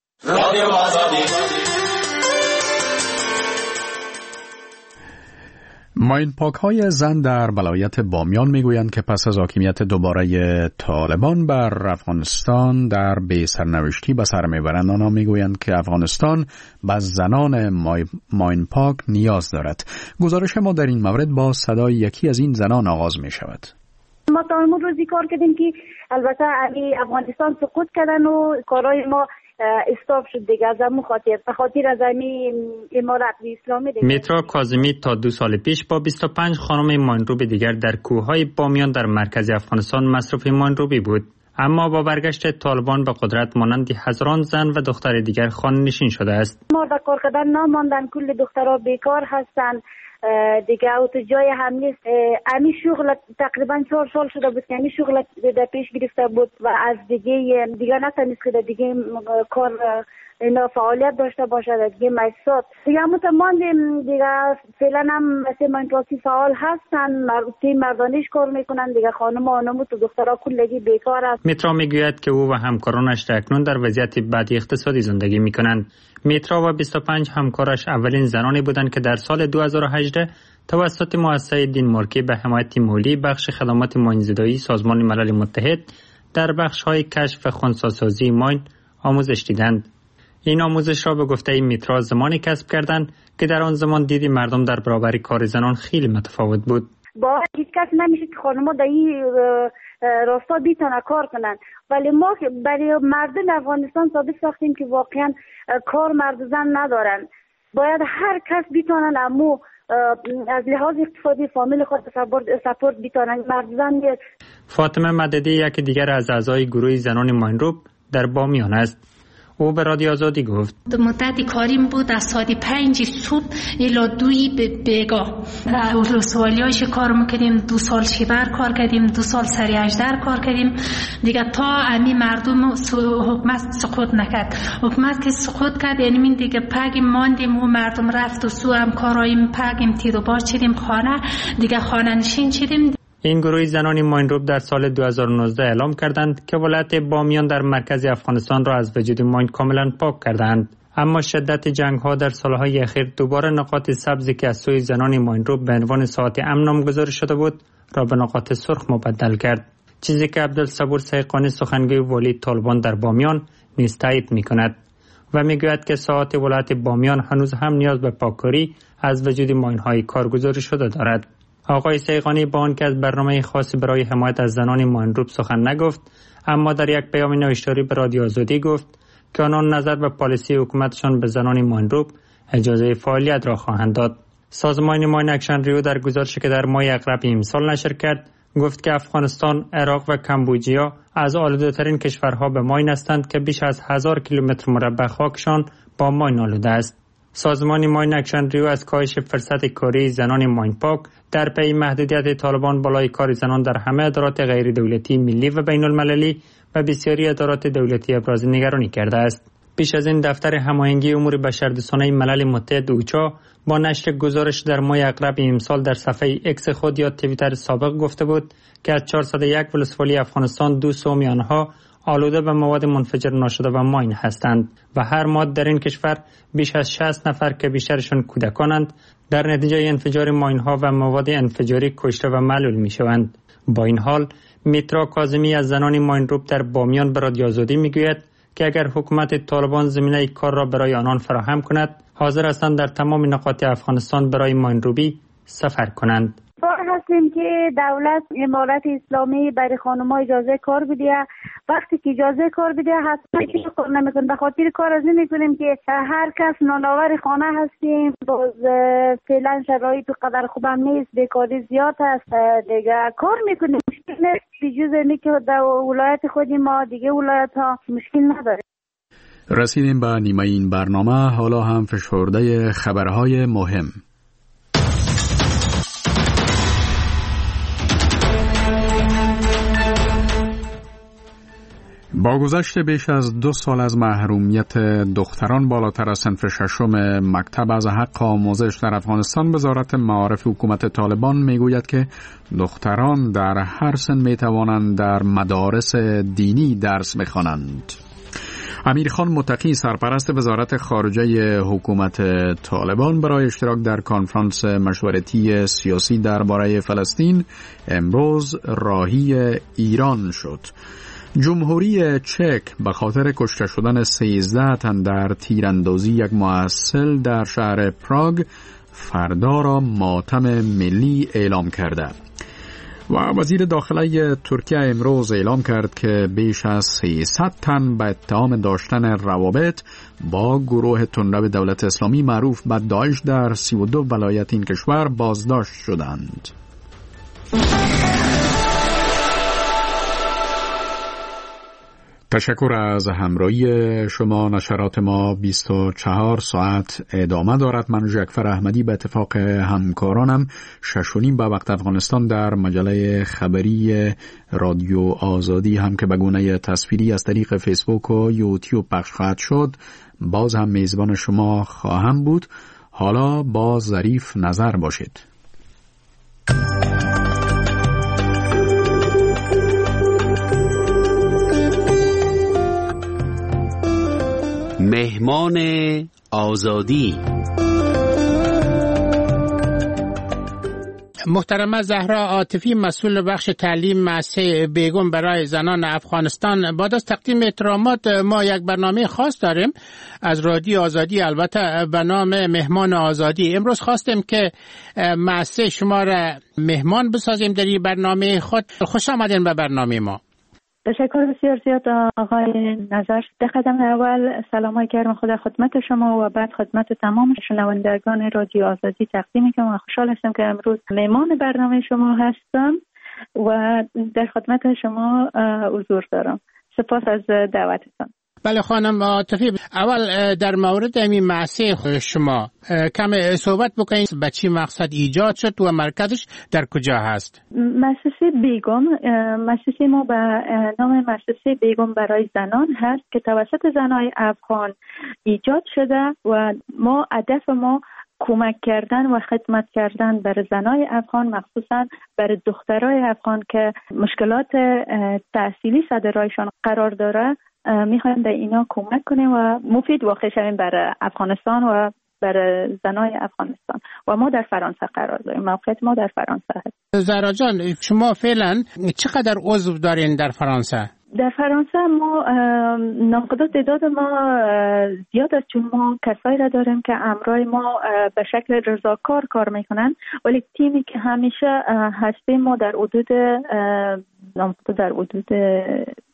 ماین پاک های زن در ولایت بامیان میگویند که پس از حاکمیت دوباره طالبان بر افغانستان در بی سرنوشتی به سر میبرند. آنها میگویند که افغانستان به زنان ماین پاک نیاز دارد. گزارش ما در این مورد با صدای یکی از این زنان آغاز می شود. ما تا امروز روزی کار کردیم که البته علی افغانستان سقوط کردن و کارهای ما استاپ شد دیگه، از همون خاطر به خاطر از همین امارت اسلامی دیگه. میترا کاظمی تا دو سال پیش با بیست و پنج خانم ماینروبی دیگر در کوههای بامیان در مرکز افغانستان مصروف ماینروبی بود، اما با برگشت طالبان به قدرت مانند هزاران زن و دختر دیگر خانه نشین شده است. ما در کار کردن نماندن، کل دخترها بیکار هستن دیگه، او تو جای هم نیست. امی شغل تقریبا چهار سال شده بود که امی شغل در پیش گرفته بود و از دیگه دیگه نتونست که دیگه کار اینا فعالیت داشته باشه، دیگه مجلسات دیگه همون ماندیم دیگه. فعلا هم مثل منطقی فعال هستن، تیم مردانیش کار میکنن دیگه. خانم و آنمو تو دخترها کلگی بیکار است. میترا میگوید که او و همکارانش اکنون در وضعیت بدی اقتصادی زندگی میکنند. میترا و بیست و پنج همکارش اولین زنانی بودند که در سال دو هزار و هجده توسط مؤسسه دینمارکی به حمایت مالی بخش خدمات ماین‌زدایی سازمان ملل متحد در بخش‌های کشف و خنثی‌سازی ماین آموزش دیدند. این آموزش را به گفته میترا زمانی کسب کردند که در آن زمان دیدی مردم در برابر کار زنان خیلی متفاوت بود. با هیچ کس نمیشه که خانم‌ها در این راستا بیتونه کار کنن، ولی ما برای مردم افغانستان ثابت ساختیم که واقعا کار مرد و زن ندارن. باید هر کس بیتونن امو از لحاظ اقتصادی فامیل خود سپورت بیتونن، مرد زن نیست. فاطمه مددی یک دیگر از اعضای گروه زنان ماینروب در بامیان است. او به رادیو آزادی گفت مدت کاریم بود از ساعت پنج صبح الی دوی بیگاه. سوالیاش کار میکردیم، دو سال شیبر کار کردیم، دو سال سری اجدر کار کردیم دیگه، تا امی مردم حکومت سقوط نکرد. حکومت که سقوط کرد یعنی من دیگه پگیم ماندیم و مردم رفت و سو هم کارایم پگیم تیر و باز چیدیم خانه دیگه، خانه نشین چیدیم. این گروه زنان ماینروب در سال دو هزار و نوزده اعلام کردند که ولایت بامیان در مرکز افغانستان را از وجود ماین کاملا پاک کردند، اما شدت جنگ ها در سالهای اخیر دوباره نقاط سبزی که از سوی زنان ماینروب به عنوان ساعت امن نامگذاری شده بود را به نقاط سرخ مبدل کرد، چیزی که عبدالصبور سیقانی سخنگوی والی طالبان در بامیان نیز تایید می‌کند و میگوید که ساعت ولایت بامیان هنوز هم نیاز به پاککاری از وجود ماین‌های کارگزاری شده دارد. آقای سیقانی با آنکه از برنامه خاصی برای حمایت از زنان ماینروب سخن نگفت، اما در یک پیام نوشتاری به رادیو آزادی گفت که آنان نظر به پالیسی حکومتشان به زنان ماینروب اجازه فعالیت را خواهند داد. سازمان ماین اکشن ریو در گزارشی که در ماه اقرب امسال نشر کرد گفت که افغانستان، عراق و کامبوجیا از آلوده‌ترین کشورها به ماین هستند که بیش از هزار کیلومتر مربع خاکشان با ماین آلوده است. سازمان ماین اکشن ریو از کاهش فرصت کاری زنان ماین پاک در پی محدودیت طالبان بالای کار زنان در همه ادارات غیر دولتی ملی و بین المللی و بسیاری ادارات دولتی ابراز نگرانی کرده است. پیش از این دفتر هماهنگی امور بشردوستانه ملل متحد اوچا با نشر گزارش در ماه اقرب امسال در صفحه اکس خود یا توییتر سابق گفته بود که از چهارصد و یک ولسوالی افغانستان دو سوم آنها آلوده به مواد منفجر ناشده و ماین هستند و هر ماه در این کشور بیش از شصت نفر که بیشترشان کودکانند در نتیجه انفجار ماین ها و مواد انفجاری کشته و معلول می شوند. با این حال میترا کاظمی از زنان ماینروب در بامیان به رادیو آزادی می گوید که اگر حکومت طالبان زمینه کار را برای آنان فراهم کند حاضر هستند در تمام نقاط افغانستان برای ماینروبی سفر کنند. هستیم که دولت امارت اسلامی برای خانم‌ها اجازه کار بده. وقتی که اجازه کار بده حتما که کار نمیکنه. به خاطر کار از نمیکنیم که هر کس نانآور خانه هستیم. باز فعلا شرایط قدر خوبم نیست، بیکاری زیاد است، دیگه کار میکنیم. مشکل نیست بجز اینکه که در ولایت خودی ما دیگه ولایت ها مشکل نداره. رسیدیم به نیمه این برنامه. حالا هم فشرده خبرهای مهم. با گذشت بیش از دو سال از محرومیت دختران بالاتر از صنف ششم مکتب از حق آموزش در افغانستان، وزارت معارف حکومت طالبان میگوید که دختران در هر سن میتوانند در مدارس دینی درس بخوانند. امیرخان متقی، سرپرست وزارت خارجه حکومت طالبان، برای اشتراک در کنفرانس مشورتی سیاسی درباره فلسطین امروز راهی ایران شد. جمهوری چک به خاطر کشته شدن سیزده تن در تیراندازی یک محصل در شهر پراگ فردا را ماتم ملی اعلام کرده و وزیر داخله ترکیه امروز اعلام کرد که بیش از سیصد تن به اتهام داشتن روابط با گروه تندرو دولت اسلامی معروف به داعش در سی و دو ولایت این کشور بازداشت شدند. تشکر از همراهی شما. نشرات ما بیست و چهار ساعت ادامه دارد. من جعفر احمدی به اتفاق همکارانم شش و نیم به وقت افغانستان در مجله خبری رادیو آزادی هم که به گونه تصویری از طریق فیسبوک و یوتیوب پخش خواهد شد باز هم میزبان شما خواهم بود. حالا با ظریف نظر باشید. مهمان آزادی. محترمه زهرا عاطفی، مسئول بخش تعلیم مؤسسه بیگم برای زنان افغانستان، بعد از تقدیم احترامات ما یک برنامه خاص داریم از رادیو آزادی، البته به نام مهمان آزادی. امروز خواستیم که مؤسسه شما را مهمان بسازیم در این برنامه خود. خوش آمدین به برنامه ما. تشکر بسیار زیاد آقای نظر. در قدم اول سلام گرم خدا خدمت شما و بعد خدمت تمام شنوندگان رادیو آزادی تقدیم میکنم. خوشحال هستم که امروز مهمان برنامه شما هستم و در خدمت شما حضور دارم. سپاس از دعوتتان. بله خانم عاطفی، اول در مورد این مؤسسه شما کم صحبت بکنید. به چی مقصد ایجاد شد و مرکزش در کجا هست؟ مؤسسه بیگم، مؤسسه ما به نام مؤسسه بیگم برای زنان هست که توسط زنای افغان ایجاد شده و ما هدف ما کمک کردن و خدمت کردن بر زنای افغان، مخصوصا بر دخترای افغان که مشکلات تحصیلی سر رایشان قرار داره. میخوایم به اینا کمک کنیم و مفید واقع شویم برای افغانستان و برای زنای افغانستان و ما در فرانسه قرار داریم. موقعیت ما در فرانسه هست. زهرا جان، شما فعلا چقدر عضو دارین در فرانسه؟ در فرانسه ما ناقدات تعداد ما زیاد است، چون ما کسایی را داریم که امرای ما به شکل رضاکار کار میکنن، ولی تیمی که همیشه هستیم ما در حدود ناقدات در حدود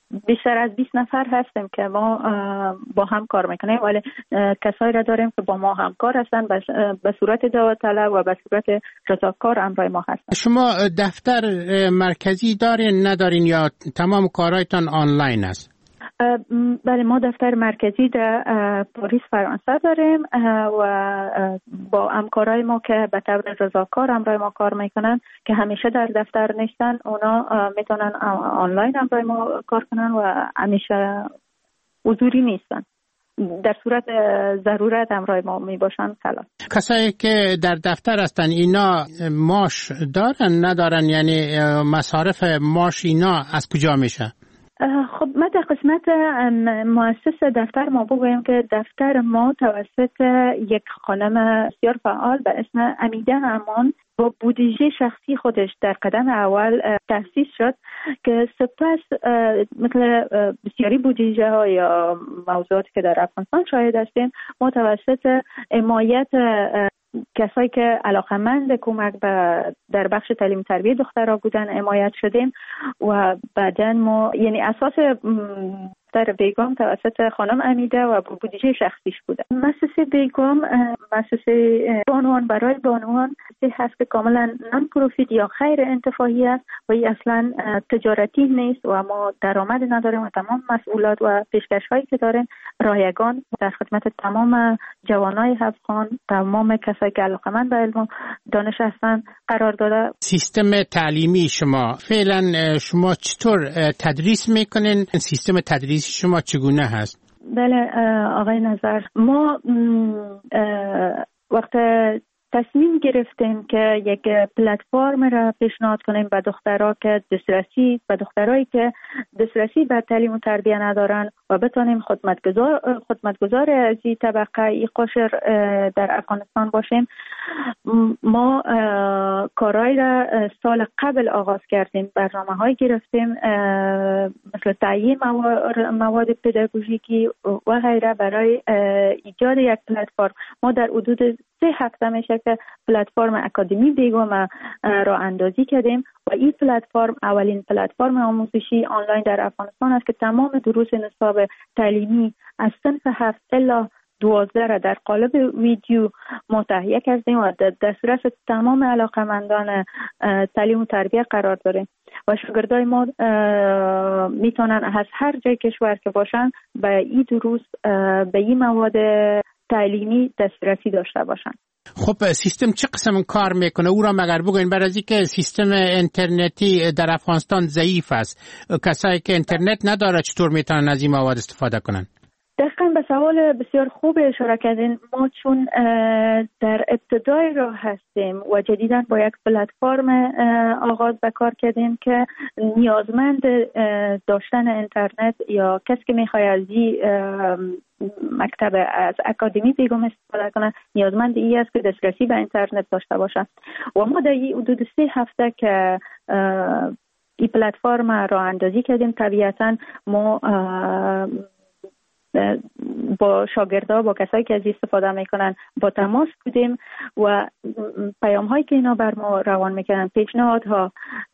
بیشتر از بیست نفر هستیم که ما با هم کار میکنیم، ولی کسایی را داریم که با ما همکار هستن به صورت داوطلب و به صورت رضاکار همراه ما هستن. شما دفتر مرکزی دارین ندارین یا تمام کارهایتان آنلاین است؟ بله، ما دفتر مرکزی در پاریس فرانسه داریم و با همکارای ما که به طور رضاکار همراه ما کار میکنن که همیشه در دفتر نیستن، اونا میتونن آنلاین همراه ما کار کنن و همیشه حضوری نیستن. در صورت ضرورت همراه ما می باشن خلاص. کسایی که در دفتر هستن اینا معاش دارن ندارن؟ یعنی مصارف معاش اینا از کجا میشه؟ خب ما در قسمت مؤسس دفتر ما بگویم که دفتر ما توسط یک خانم بسیار فعال به اسم امیده امان با بودجه شخصی خودش در قدم اول تأسیس شد که سپس مثل بسیاری بودجه ها یا موضوعاتی که در افغانستان شاهد هستیم ما توسط حمایت کسایی که علاقمند کمک به در بخش تعلیم تربیت دخترها بودن حمایت شدیم و بعداً ما یعنی اساس در بیگم توسط خانم امیده و بودجه شخصیش بوده. مؤسسه بیگم مؤسسه بانوان برای بانوان هست که کاملا نان پروفیت یا غیر انتفاعی است و این اصلا تجارتی نیست و ما درآمد نداریم و تمام مسئولات و پیشکش‌هایی که داریم رایگان در خدمت تمام جوانای افغان، تمام کسایی که علاقه‌مند به علم و دانش هستند قرار داده. سیستم تعلیمی شما فعلا شما چطور تدریس میکنین؟ سیستم تدریس شما چگونه هست؟ بله آقای نظر، ما وقت تصمیم گرفتیم که یک پلتفرم را پیشنهاد کنیم به دخترها که دسترسی به دخترایی که دسترسی به تعلیم و تربیت ندارن و بتونیم خدمتگزار خدمتگزار از این طبقه این قشر در افغانستان باشیم. ما کارهای را سال قبل آغاز کردیم، برنامه‌های گرفتیم مثل تعیین مواد پداگوژیکی و غیره برای ایجاد یک پلتفرم. ما در حدود سه هفته میشه که پلتفرم اکادمی بیگم را اندازی کردیم و این پلتفرم اولین پلتفرم آموزشی آنلاین در افغانستان است که تمام دروس نصاب تعلیمی از صنف هفت الی دوازده را در قالب ویدیو ما تهیه کردیم و در دسترس تمام علاقمندان تعلیم و تربیت قرار داریم و شاگردای ما میتونن از هر جای کشور که باشن به این دروس به این مواد تعلیمی دسترسی داشته باشن. خب سیستم چه قسم کار میکنه؟ او را مگر بگوین، برای اینکه سیستم اینترنتی در افغانستان ضعیف است. کسایی که اینترنت نداره چطور میتونن از این مواد استفاده کنن؟ دقیقاً به سوال بسیار خوب اشاره کردین. ما چون در ابتدای راه هستیم و جدیداً با یک پلتفرم آغاز به کار کردیم که نیازمند داشتن اینترنت یا کسی که میخواد از این مکتب از اکادمی بیگم استفاده کنه نیازمند این است که دسترسی به اینترنت داشته باشه و ما در این حدود سه هفته که این پلتفرم را اندازی کردیم طبیعتاً ما با شاگردها با کسایی که از استفاده میکنن با تماس بودیم و پیام هایی که اینا بر ما روان میکنن، پیشنهادها،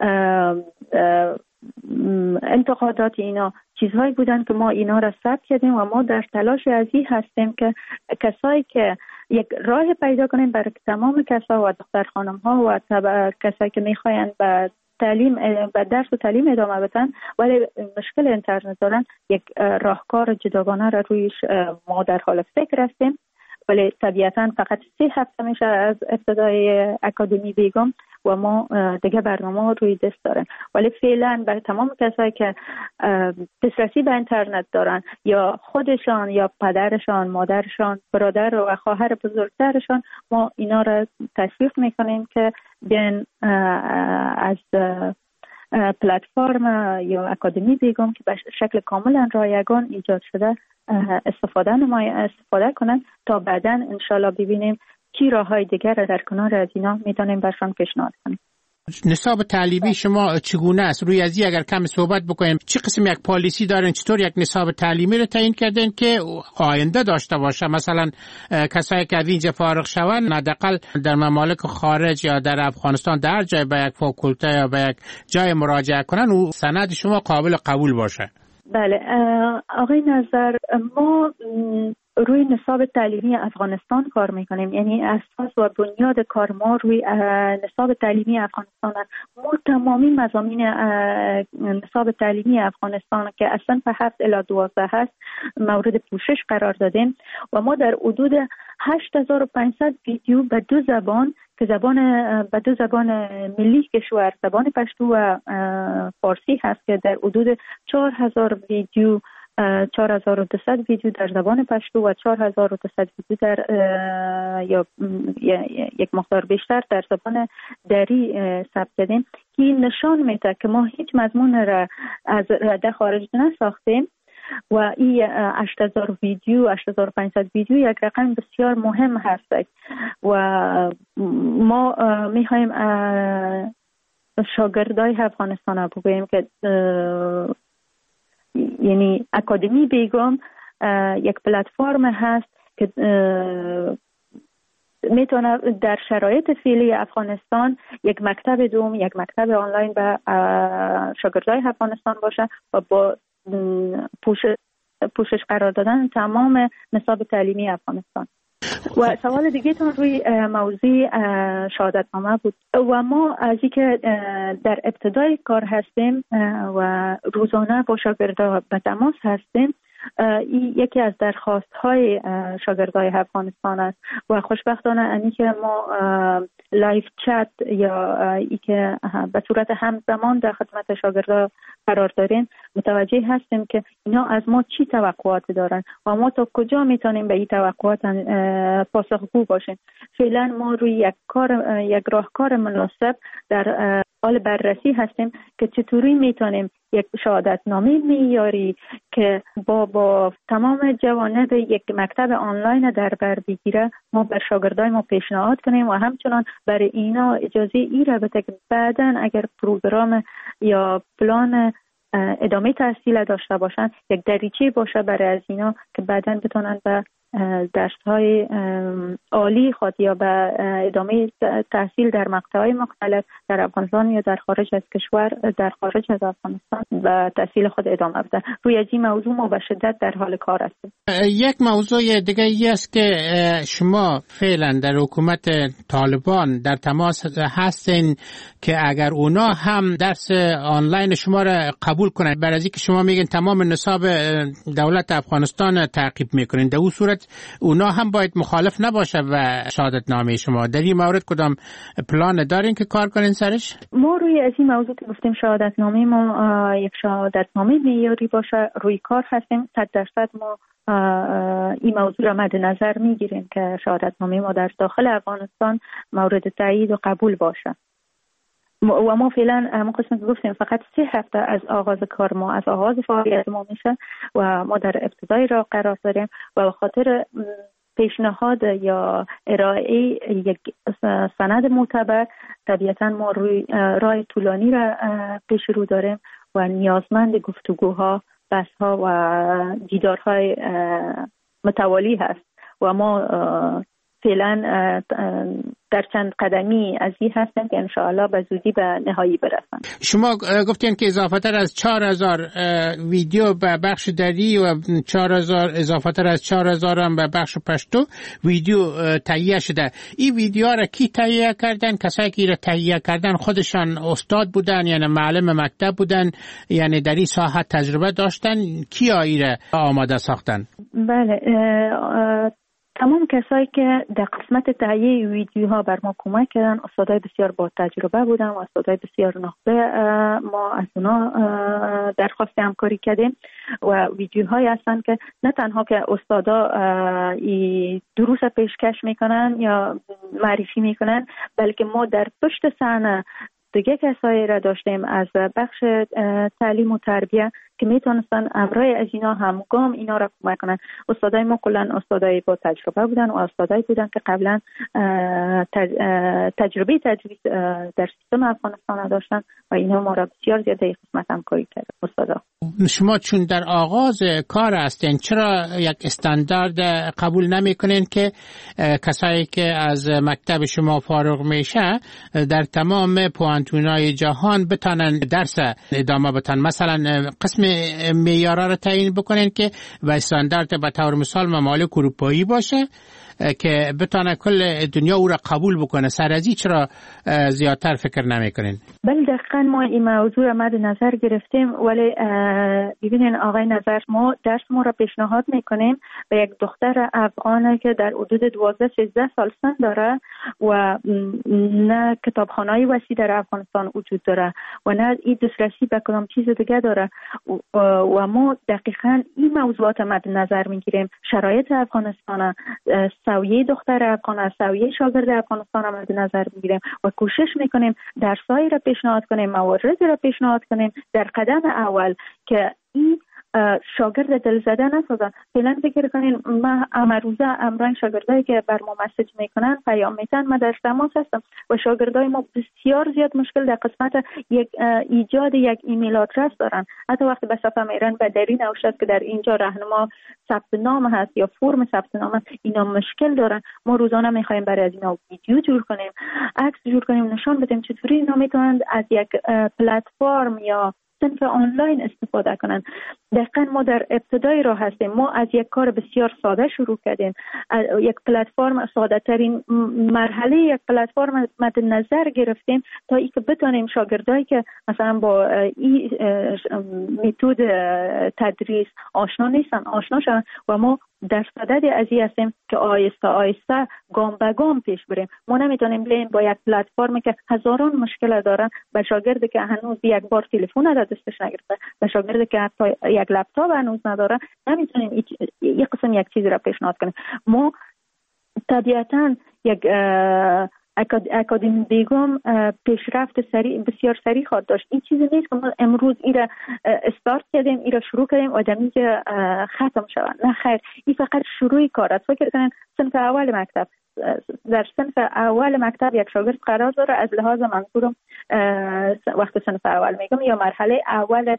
انتقادات اینا چیزهایی بودن که ما اینا را ثبت کردیم و ما در تلاش از این هستیم که کسایی که یک راه پیدا کنیم برای تمام کسا و دختر خانم ها و کسایی که میخواین به تعلیم به درس و تعلیم ادامه بدن ولی مشکل اینترنت دارن، یک راهکار جداگانه را رویش ما در حال فکر هستیم. ولی طبیعتاً فقط سه هفته میشه از ابتدای اکادمی بیگم و ما دیگه برنامه روی دست دارن، ولی فعلا برای تمام کسایی که دسترسی به اینترنت دارن یا خودشان یا پدرشان، مادرشان، برادر و خواهر بزرگترشان، ما اینا را تشویق میکنیم که بیان از پلتفرم یا اکادمی بیگم که به شکل کاملا رایگان ایجاد شده استفاده نمای استفاده کنن تا بعداً انشالله ببینیم چی راههای دیگر را در کنار از اینا میتونیم برشان پیشنهاد کنیم. نصاب تعلیمی شما چگونه است؟ روی از این اگر کم صحبت بکنیم، چه قسم یک پالیسی دارین؟ چطور یک نصاب تعلیمی رو تعیین کردین که آینده داشته باشه؟ مثلا کسایی که از اینجا فارغ شون حداقل در ممالک خارج یا در افغانستان در جای به یک فاکولته یا به یک جای مراجعه کنن و سند شما قابل قبول باشه. بله آقای نظر، ما روی نصاب تعلیمی افغانستان کار میکنیم، یعنی اساس و بنیاد کار ما روی نصاب تعلیمی افغانستان است. ما تمامی مضامین نصاب تعلیمی افغانستان که اصلا به هفت الی دوازده هست مورد پوشش قرار دادیم و ما در حدود هشت هزار و پانصد ویدیو به دو زبان که زبان به دو زبان ملی کشور، زبان پشتو و فارسی هست، که در حدود چهار هزار ویدیو چهار هزار و دویست ویدیو در زبان پشتو و چهار هزار و دویست ویدیو در یا یک مقدار بیشتر در زبان دری ثبت کردیم که نشان میده که ما هیچ مضمون را از رده خارج نساختیم و این هشت هزار ویدیو هشت هزار و پانصد ویدیو یک رقم بسیار مهم هست و ما میخوایم شاگردای افغانستان بگوییم که یعنی اکادمی بیگم یک پلتفرم هست که میتونه در شرایط فعلی افغانستان یک مکتب دوم، یک مکتب آنلاین به شاگردای افغانستان باشه و با پوشش پوشش قرار دادن تمام نصاب تعلیمی افغانستان. و سوال دیگه تون روی موضوع شهادتنامه بود و ما از اینکه در ابتدای کار هستیم و روزانه با شاگردان به تماس هستیم، این یکی از درخواست های شاگردای افغانستان است و خوشبختانه اینی که ما لایف چت یا ای که به صورت همزمان در خدمت شاگردان قرار داریم متوجه هستیم که اینا از ما چی توقعات دارن و ما تا کجا میتونیم به این توقعات پاسخگو باشیم. فعلا ما روی یک کار یک راهکار مناسب در حال بررسی هستیم که چطوری میتونیم یک شهادتنامه معیاری که با با تمام جوانب یک مکتب آنلاین در بر بگیره ما بر شاگردای ما پیشنهاد کنیم و همچنان برای اینا اجازه ای را بده که بعداً اگر پروگرام یا پلان ادامه تحصیل داشته باشن یک دریچه باشه برای از اینا که بعداً بتونن به درس‌های عالی خود یا به ادامه تحصیل در مقطع‌های مختلف در افغانستان یا در خارج از کشور در خارج از افغانستان و تحصیل خود ادامه بدن. روی از این موضوع ما به شدت در حال کار هستیم. یک موضوع دیگه ای است که شما فعلا در حکومت طالبان در تماس هستین که اگر اونا هم درس آنلاین شما را قبول کنن، برای اینکه شما میگین تمام نصاب دولت افغانستان تعقیب میکنین، در اون صورت اونا هم باید مخالف نباشه و شهادتنامه شما. در این مورد کدام پلان دارین که کار کنین سرش؟ ما روی از این موضوع که گفتیم شهادتنامه ما یک شهادتنامه معیاری باشه روی کار هستیم. صد درصد ما این موضوع را مد نظر میگیریم که شهادتنامه ما در داخل افغانستان مورد تایید و قبول باشه. و ما فعلا ما قسمت گفتیم فقط سه هفته از آغاز کار ما از آغاز فعالیت ما میشه و ما در ابتدای راه قرار داریم و به خاطر پیشنهاد یا ارائه یک سند معتبر طبیعتا ما روی راه طولانی را پیش رو داریم و نیازمند گفتگوها، بحث‌ها و دیدارهای متوالی هست و ما فعلا در چند قدمی از این هستن که انشاءالله به زودی به نهایی برسن. شما گفتین که اضافه تر از چهار هزار ویدیو به بخش دری و چهار هزار اضافه تر از چهار هزار هم به بخش پشتو ویدیو تهیه شده. این ویدیو را کی تهیه کردن؟ کسایی که را تهیه کردن خودشان استاد بودن یعنی معلم مکتب بودن یعنی در این ساحه تجربه داشتن؟ کیا این را آماده ساختن؟ بله تمام کسایی که در قسمت تهیه ویدیوها بر ما کمک کردن استادای بسیار با تجربه بودن و استادای بسیار نخبه. ما از اونا درخواست همکاری کردیم و ویدیوهایی هستن که نه تنها که استادا دروس پیشکش میکنن یا معرفی میکنن بلکه ما در پشت صحنه دیگه کسایی را داشتیم از بخش تعلیم و تربیه که میتونستن امرای از اینا همگام اینا را کمک کنن. استادای ما کلن استادای با تجربه بودن و استادایی بودن که قبلا تجربه تدریس در سیستم افغانستان داشتن و اینا ما را بسیار زیاده قسمت همکاری کرد. استادا شما چون در آغاز کار هستین چرا یک استاندارد قبول نمیکنین که کسایی که از مکتب شما فارغ میشه در تمام پوانتونای جهان بتونن درس ادامه بدن؟ مثلا قسم معیارا رو تعیین بکنین که و استاندارد به طور مثال ممالک اروپایی باشه که بتونه کل دنیا او را قبول بکنه. سر از این چرا زیادتر فکر نمیکنین؟ بله دقیقاً ما این موضوع را مد نظر گرفتیم، ولی ببینین آقای نظر، ما درس ما را پیشنهاد میکنیم به یک دختر افغانه که در حدود دوازده سیزده سال سن داره و نه کتابخانه‌ای وسیع در افغانستان وجود داره و نه این دسترسی به کدام چیز دیگه داره و ما دقیقاً این موضوعات مد نظر میگیریم. شرایط افغانستان، سویه دختر افغان، سویه شاگرد افغانستان مد نظر میگیریم و کوشش میکنیم درسایی را پیشنهاد کنیم، مواردی را پیشنهاد کنیم در قدم اول که این شاگرد دلزده نسازن. فعلا فکر کنین ما امروزه امرای شاگردایی که بر ما مسیج میکنن، پیام میتن، ما در تماس هستم و شاگردای ما بسیار زیاد مشکل در قسمت یک ایجاد یک ایمیل آدرس دارن. حتی وقتی به صفحه میرن به دری نوشته که در اینجا راهنما ثبت نام هست یا فرم ثبت نام هست، اینا مشکل دارن. ما روزانه میخوایم برای از اینا ویدیو جور کنیم، عکس جور کنیم، نشان بدیم چطوری اینا میتونن از یک پلتفرم یا صنف آنلاین استفاده کنن. دقیقاً ما در ابتدای راه هستیم. ما از یک کار بسیار ساده شروع کردیم، یک پلتفرم ساده ترین مرحله یک پلتفرم مد نظر گرفتیم تا ای که بتونیم شاگردایی که مثلا با این متد تدریس آشنا نیستن آشنا شون و ما در صدد از این هستیم که آیسته آیسته گام به گام پیش بریم. ما نمیتونیم بریم با یک پلتفرمی که هزاران مشکل دارن به شاگردی که هنوز یک بار تلفن را دستش نگرفته، به شاگردی که حتی یک لپتاپ هنوز نداره، نمیتونیم یک قسم یک چیزی را پیشنهاد کنیم. ما طبیعتاً یک اکادمی بیگم پیشرفت سریع بسیار سریع خواهد داشت. این چیزی نیست که ما امروز ایره استارت کردیم، ایره شروع کردیم و دمیجه ختم شود. نه خیر، این فقط شروعی کار است. فکر کنین صنف اول مکتب، در صنف اول مکتب یک شاگرد قرار داره، از لحاظ منظورم وقت صنف اول میگم یا مرحله اول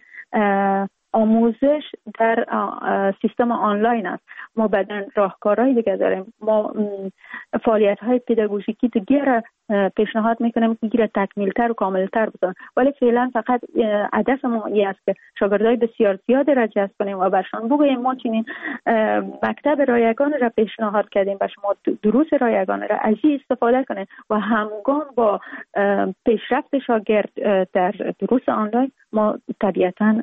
آموزش در سیستم آنلاین است. ما بعدن راهکارهای دیگه داریم، ما فعالیت های پداگوژیکی دیگه را پیشنهاد میکنیم که گیره تکمیلتر و کاملتر بزن، ولی فعلا فقط هدف ما این است که شاگردای بسیار زیاد را جذب کنیم و برشان بگوییم ما چنین مکتب رایگان را پیشنهاد کردیم و شما دروس رایگان را از این استفاده کنید و همگام با پیشرفت شاگرد در دروس آنلاین ما طبیعتاً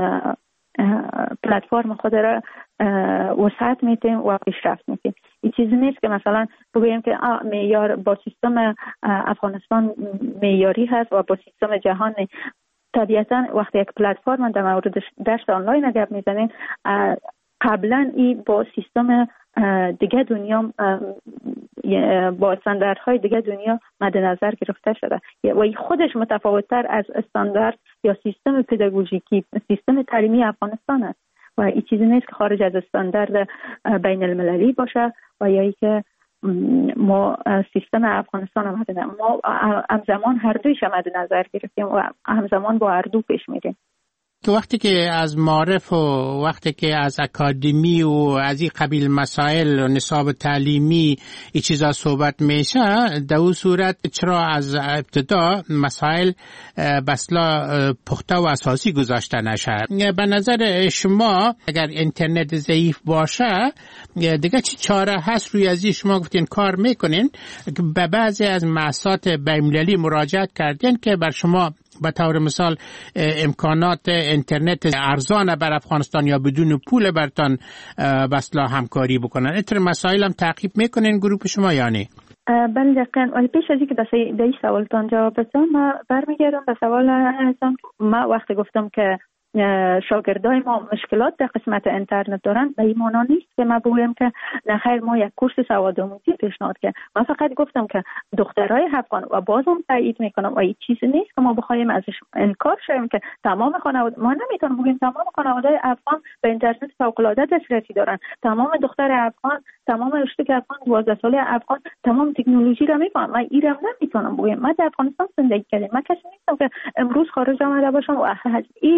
پلتفرم خود را وسعت میتیم و پیشرفت میتیم. این چیزی نیست که مثلا بگوییم که معیار با سیستم افغانستان معیاری هست و با سیستم جهانی. طبیعتا وقتی یک پلتفرم در مورد درس آنلاین گپ میزنیم، قبلا این با سیستم دیگه دنیا با استانداردهای دیگه دنیا مد نظر گرفته شده و این خودش متفاوت‌تر از استاندارد یا سیستم پداگوژیکی سیستم تعلیمی افغانستان است و این چیزی نیست که خارج از استاندارد بین المللی باشه و یا ای که ما سیستم افغانستان مد ما همزمان هر دویش مد نظر گرفتیم و همزمان با هر دو پیش میریم. تو وقتی که از معارف و وقتی که از اکادمی و از این قبیل مسائل و نصاب تعلیمی این چیزا صحبت میشه، در اون صورت چرا از ابتدا مسائل بسلا پخته و اساسی گذاشته نشه؟ به نظر شما اگر اینترنت ضعیف باشه دیگه چی چاره هست روی ازی؟ شما گفتین کار میکنین، به بعضی از مؤسسات بین‌المللی مراجعت کردین که بر شما به طور مثال امکانات اینترنت ارزان بر افغانستان یا بدون پول برتان بسلا همکاری بکنن. اینطور مسائل هم تعقیب میکنین گروه شما یا نه؟ بله دقیقاً. ولی پیش از اینکه به این سوالتان جواب بدم، ما برمیگردم به سوال هستم. ما وقتی گفتم که شاگردای ما مشکلات در قسمت اینترنت دارن، به این معنا نیست که ما بگویم که نه خیر ما یک کورس سوادآموزی پیشنهاد کردیم. من فقط گفتم که دخترای افغان و بازم تایید میکنم و این چیزی نیست که ما بخوایم ازش انکار شیم که تمام خانواده، ما نمیتونیم بگیم تمام خانواده افغان به اینترنت فوق العاده دسترسی دارن، تمام دختر افغان، تمام رشته افغان، دوازده ساله افغان تمام تکنولوژی را میفهمن. من اینم نمیتونم بگم. من در افغانستان زندگی کردم، من کسی نیستم که امروز خارج آمده باشم و هیچ چیز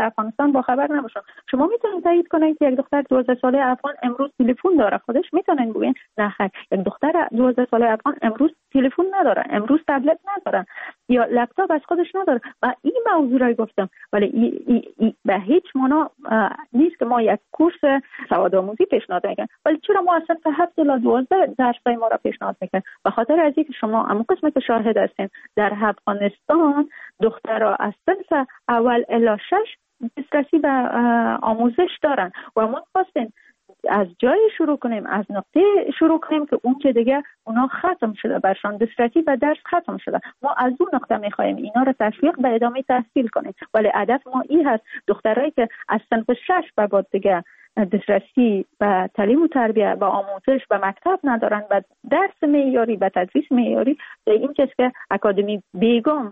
افغانستان با خبر نباشن. شما میتونید تایید کنید که یک دختر دوازده ساله افغان امروز تلفن داره؟ خودش میتونن بگین نه خیر، یک دختر دوازده ساله افغان امروز تلفن نداره، امروز تبلت نداره یا لپتاپ از خودش نداره. و این موضوع را گفتم، ولی ای ای ای به هیچ معنا نیست که ما یک کورس سوادآموزی پیشنهاد میکنیم. ولی چرا ما اصلا تا هفت الی دوازده درسای ما را پیشنهاد میکنیم؟ به خاطر از اینکه شما اما قسمت که شاهد هستین در افغانستان دخترها از صنف اول الی شش دسترسی به آموزش دارن و ما خواستیم از جای شروع کنیم، از نقطه شروع کنیم که اون که دیگه اونا ختم شده، برشان دسترسی به درس ختم شده. ما از اون نقطه میخوایم اینا رو تشویق به ادامه تحصیل کنیم. ولی هدف ما این هست دخترایی که از صنف شش به بعد دیگه دسترسی به تعلیم و تربیت، به آموزش، به مکتب ندارن، به درس معیاری، به تدریس معیاری، این چیزی که اکادمی بیگم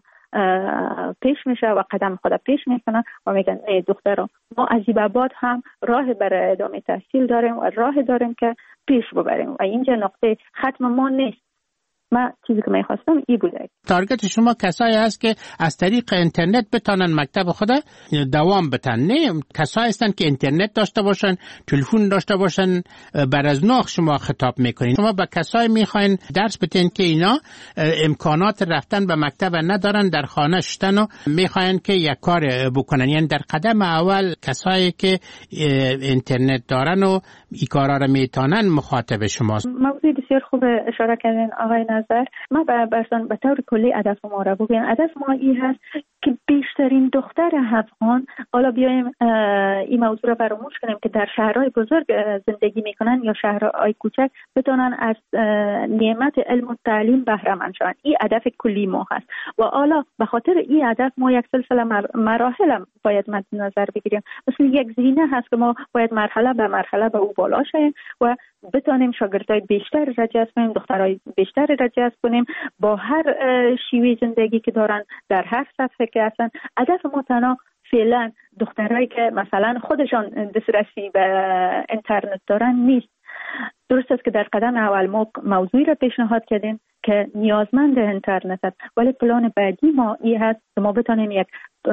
پیش میشه و قدم خود پیش میکنه و میگن ای دختران ما از این بعد هم راه برای ادامه تحصیل داریم و راه داریم که پیش ببریم و اینجا نقطه ختم ما نیست. من چیزی که میخواستم ای بوده. تارگت شما کسایی هست که از طریق اینترنت بتانن مکتب خود دوام بتن، نه کسایی هستن که اینترنت داشته باشن، تلفن داشته باشن. بر از نوع شما خطاب میکنین. شما به کسایی میخواین درس بتین که اینا امکانات رفتن به مکتب ندارن، در خانه شتن و میخواین که یک کار بکنن. یعنی در قدم اول کسایی که اینترنت دارن و این کارا رو میتونن مخاطب شماست. موضوع بسیار خوب اشاره کردین آقای نظر. ما برسان به طور کلی هدف ما را بگیم. هدف ما این هست که بیشترین دختر افغان، حالا بیایم این موضوع را فراموش کنیم که در شهرهای بزرگ زندگی میکنن یا شهرهای کوچک، بتونن از نعمت علم و تعلیم بهره مند شوند. این هدف کلی ما هست و حالا به خاطر این هدف ما یک سلسله مراحل هم باید مد نظر بگیریم. مثل یک زینه هست که ما باید مرحله به مرحله به او بالا شیم و بتونیم شاگردای بیشتر را جذب کنیم، دخترای بیشتر را جذب کنیم با هر شیوه زندگی که دارن، در هر سطح که هستن. هدف ما تنها فعلا دخترایی که مثلا خودشان دسترسی به اینترنت دارن نیست. درست است که در قدم اول ما موضوعی را پیشنهاد کردیم که نیازمند اینترنت است، ولی پلان بعدی ما این هست که ما بتونیم یک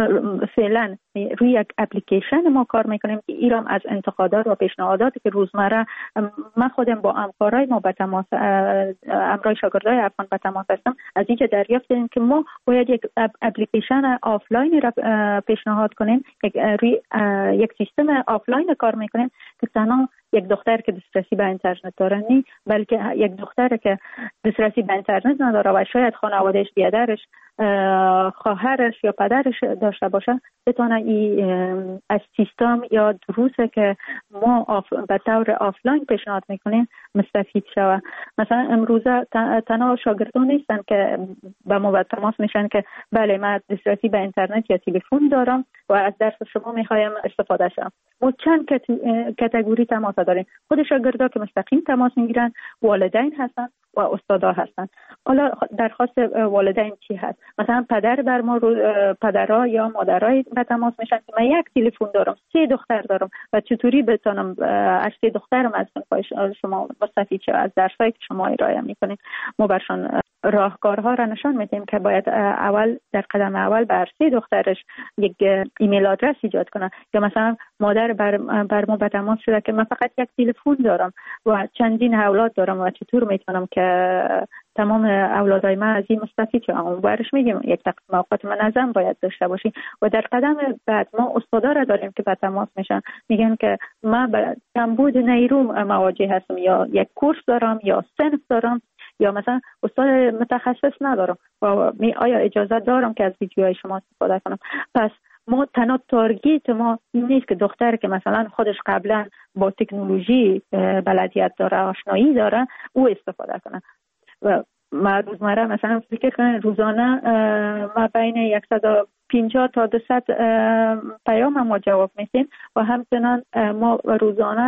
فعلا روی یک اپلیکیشن ما کار میکنیم که ایرام از انتقادات و پیشنهاداتی که روزمره من خودم با همکارای ما به تماس، همراه شاگردای افغان به تماس هستم، از اینکه دریافت کردیم که ما باید یک اپلیکیشن آفلاین را پیشنهاد کنیم، یک روی یک سیستم آفلاین کار میکنیم که تنها یک دختر که دسترسی به اینترنت داره نی، بلکه یک دختر که دسترسی به اینترنت نداره و شاید خانوادهش، بیادرش، خواهرش یا پدرش داشته باشه، بتونه این از سیستم یا دروسی که ما آف به طور آفلاین پیشنهاد میکنیم مستفید شوه. مثلا امروزه تنها شاگردان نیستن که با ما تماس میشن که بله من دسترسی به اینترنت یا تلفن دارم و از درس شما میخوایم استفاده شم. ما چند کاتگوری تماس داریم. خود شاگردا که مستقیم تماس میگیرن والدین هستن و استادا هستن. حالا درخواست والدین چی هست؟ مثلا پدر بر ما رو پدرها یا مادرای به تماس میشن که من یک تلفن دارم، سه دختر دارم و چطوری بتونم از سه دخترم از شما مستفید شم از درسایی که شما ارائه میکنید. ما برشان راهکارها را نشان میدیم که باید اول در قدم اول بر سه دخترش یک ایمیل آدرس ایجاد کنه، یا مثلا مادر بر, بر ما به تماس شده که من فقط یک تلفن دارم و چندین اولاد دارم و چطور میتونم که تمام اولادای من از این مستفید شدن. برش میگیم یک تقسیم اوقات منظم باید داشته باشیم. و در قدم بعد ما استادا را داریم که به تماس میشن، میگن که من با کمبود نیرو مواجه هستم، یا یک کورس دارم یا صنف دارم، یا مثلا استاد متخصص ندارم و می آیا اجازه دارم که از ویدیوهای شما استفاده کنم. پس ما تنها تارگت ما این نیست که دختر که مثلا خودش قبلا با تکنولوژی بلدیت داره، آشنایی داره، او استفاده کنه. و ما روزمره مثلا فکر کنم روزانه ما بین صد و پنجاه تا دویست پیام ما جواب میدیم و همچنان ما روزانه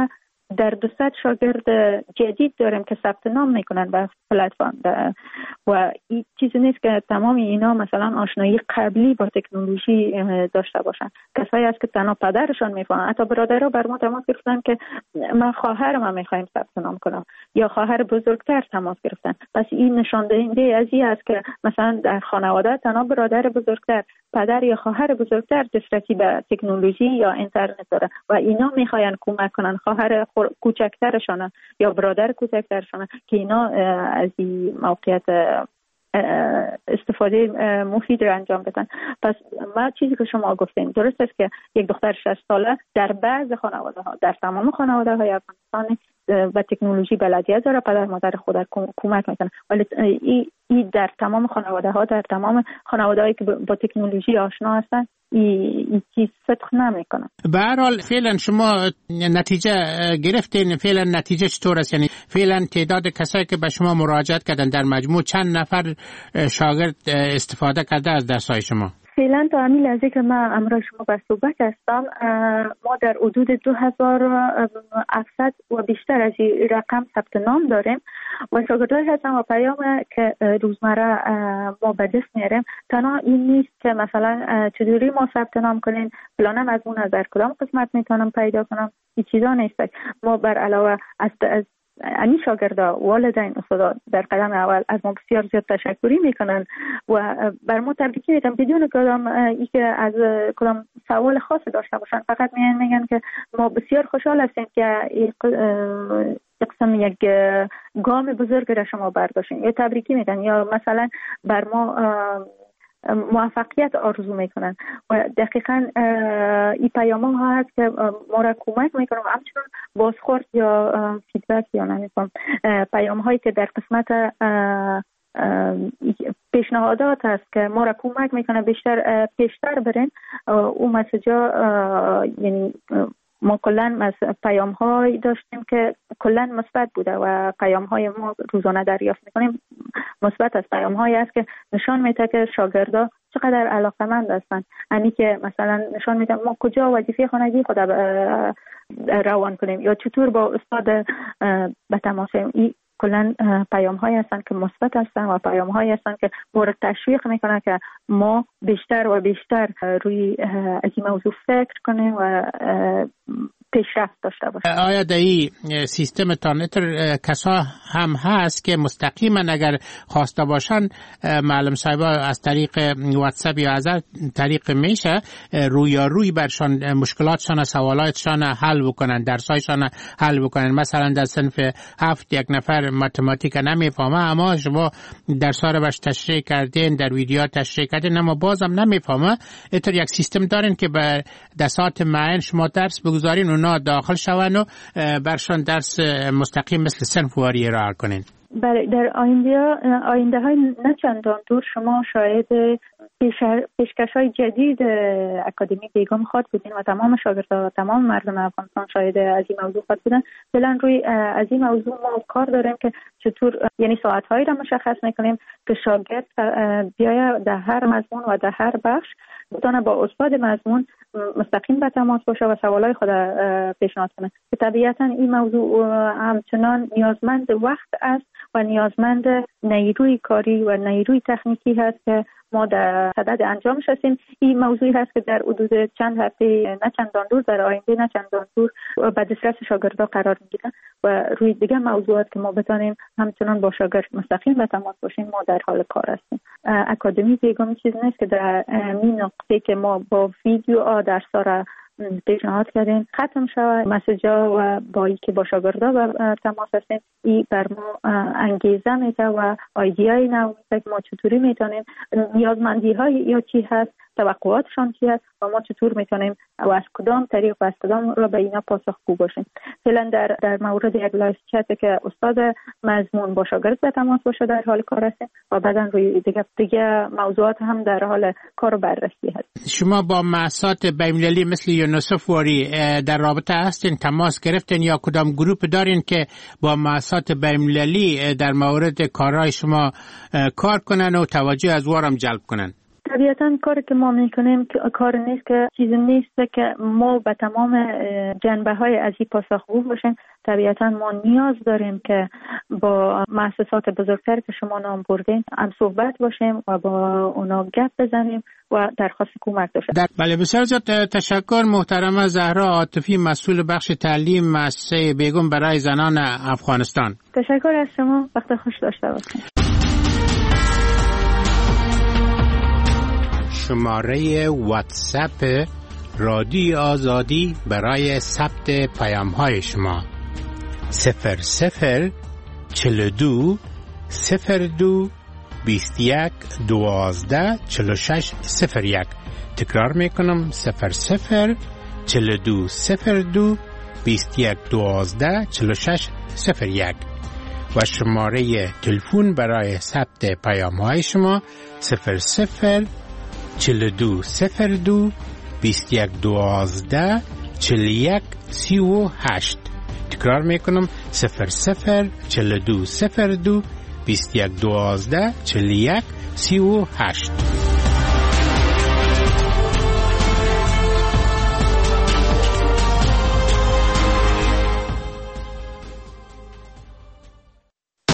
در دوصد شاگرد جدید داریم که ثبت نام میکنن به پلتفرم و این چیزی نیست که تمام اینا مثلا آشنایی قبلی با تکنولوژی داشته باشن. کسایی است که تنها پدرشان میفهمن. حتی برادرها بر ما تماس گرفتن که من خواهرم هم میخوایم ثبت نام کنم یا خواهر بزرگتر تماس گرفتن. پس این نشان دهنده از این است که مثلا در خانواده تنها برادر بزرگتر، پدر یا خواهر بزرگتر دسترسی به تکنولوژی یا اینترنت داره و اینا میخواین کمک کنن خواهر کوچکترشان یا برادر کوچکترشان که اینا از این موقعیت استفاده مفید را انجام بدن. پس ما چیزی که شما گفتین درست است که یک دختر شش ساله در بعض خانواده ها، در تمام خانواده های افغانستان و تکنولوژی بلدیت داره، پدر مادر خود کمک میکنه، ولی این در تمام خانواده ها، در تمام خانواده هایی که با تکنولوژی آشنا هستن این چیز صدق نمیکنه. به هر حال فعلا شما نتیجه گرفتین، فعلا نتیجه چطور است؟ یعنی فعلا تعداد کسایی که به شما مراجعت کردن در مجموع چند نفر شاگرد استفاده کرده از درس‌های شما؟ فعلا تا همین لحظه که من امروز شما به صحبت هستم ما در حدود دو هزار و هفتصد و بیشتر از این رقم ثبت نام داریم و شاگردای هستن و پیام که روزمره ما به دست میاریم تنها این نیست که مثلا چجوری ما ثبت نام کنیم، فلان مضمون از در کدام قسمت میتونم پیدا کنم، این چیزا نیست. ما بر علاوه از این شاگردا والدین استادا در قدم اول از ما بسیار زیاد تشکری میکنن و بر ما تبریکی میگن بدون کدام ای که از کدام سوال خاص داشته باشن، فقط میگن میگن که ما بسیار خوشحال هستیم که این قسم یک گام بزرگ را شما برداشتین یا تبریکی میگن یا مثلا بر ما موفقیت آرزو میکنن و دقیقاً این پیام ها هست که ما را کمک میکنن و همچنان بازخورد یا فیدبک یا نمیفهم پیام هایی که در قسمت پیشنهادات هست که ما را کمک میکنه بیشتر پیشتر برین. اون مسیجا یعنی ما کلن پیام های داشتیم که کلن مثبت بوده و پیام های ما روزانه دریافت میکنیم مثبت از پیام هایی است که نشان میده که شاگردا چقدر علاقه‌مند هستند. یعنی که مثلا نشان میده ما کجا وظیفه خانگی خود روان کنیم یا چطور با استاد به تماس. این کلا پیام هایی هستند که مثبت هستند و پیام هایی هستند که ما را تشویق میکنه که ما بیشتر و بیشتر روی از این موضوع فکر کنیم و پیشرفت داشته باشیم. آیا در این سیستم تانتر کسا هم هست که مستقیما اگر خواسته باشن معلم صاحبا از طریق واتساپ یا از طریق میشه روی روی برشان مشکلاتشان سوالاتشان حل بکنن، درسایشان حل بکنن؟ مثلا در صنف هفت یک نفر متماتیک نمیفهمه اما شما درس‌ها رو باش تشریح کردین، در ویدیو تشریح کردین اما بازم نمیفهمه، اینطور یک سیستم دارین که به دسات معین شما درس بگذارین اونا داخل شون و برشان درس مستقیم مثل صنف واری ارائه کنین؟ برای در آینده آینده های نه چندان دور شما شاید پیشکش های جدید اکادمی بیگم خواد بودین و تمام شاگردان و تمام مردم افغانستان شاید از این موضوع خواد بودن. فعلا روی از این موضوع ما کار داریم که چطور یعنی ساعت هایی را مشخص میکنیم که شاگرد بیاید در هر مضمون و در هر بخش بتونه با استاد مضمون مستقیم به تماس باشه و سوالای خود پیشنهاد کنه. طبیعتا این موضوع همچنان نیازمند وقت است و نیازمند نیروی کاری و نیروی تکنیکی هست که ما در صدد انجامش هستیم. این موضوعی هست که در حدود چند هفته نه چندان دور در آینده نه چندان دور به دسترس شاگردان قرار میگیره و روی دیگه موضوعات که ما بتونیم همچنان با شاگرد مستقیم به تماس باشیم ما در حال کار هستیم. اکادمی بیگم چیز نیست که در این نقطه که ما با ویدیو درس‌ها را پیشنهاد کردیم ختم شود مسیجا و با ای که با شاگردا و تماس هستیم. این بر ما انگیزه میده و ایده‌ای نو میده که ما چطوری میتونیم نیازمندی های یا چی هست، توقعاتشان چی هست و ما چطور میتونیم و از کدام طریق و از کدام رو به اینا پاسخگو باشیم. فعلا در در مورد یک لایو چت که استاد مضمون با شاگرد به تماس باشه در حال کار هستیم و بعداً روی دیگه دیگه موضوعات هم در حال کار و بررسی هست. شما با مؤسسات بین‌المللی مثل یونیسف واری در رابطه هستین، تماس گرفتین یا کدام گروپ دارین که با مؤسسات بین‌المللی در مورد کارهای شما کار کنن و توجه از وارم جلب کنن؟ طبیعتاً کاری که ما میکنیم کار نیست که چیزی نیست که ما به تمام جنبه های از این پاسخگو باشیم. طبیعتاً ما نیاز داریم که با مؤسسات بزرگتر که شما نام بردین هم صحبت باشیم و با اونا گپ بزنیم و درخواست کمک داشته. بله بسیار زیاد تشکر محترمه زهرا عاطفی، مسئول بخش تعلیم مؤسسه بیگم برای زنان افغانستان. تشکر از شما، وقت خوش داشته باشید. شماره واتساپ رادیو آزادی برای ثبت پیام های شما صفر صفر چل دو صفر دو بیست یک دوازده چل شش صفر یک. تکرار میکنم صفر صفر چل دو صفر دو بیست یک دوازده چل شش صفر یک و شماره تلفن برای ثبت پیام های شما صفر صفر چل دو صفر دو بیست یک دوازده چل یک سی و هشت. تکرار میکنم صفر صفر چل دو صفر دو بیست یک دوازده چل یک سی و هشت.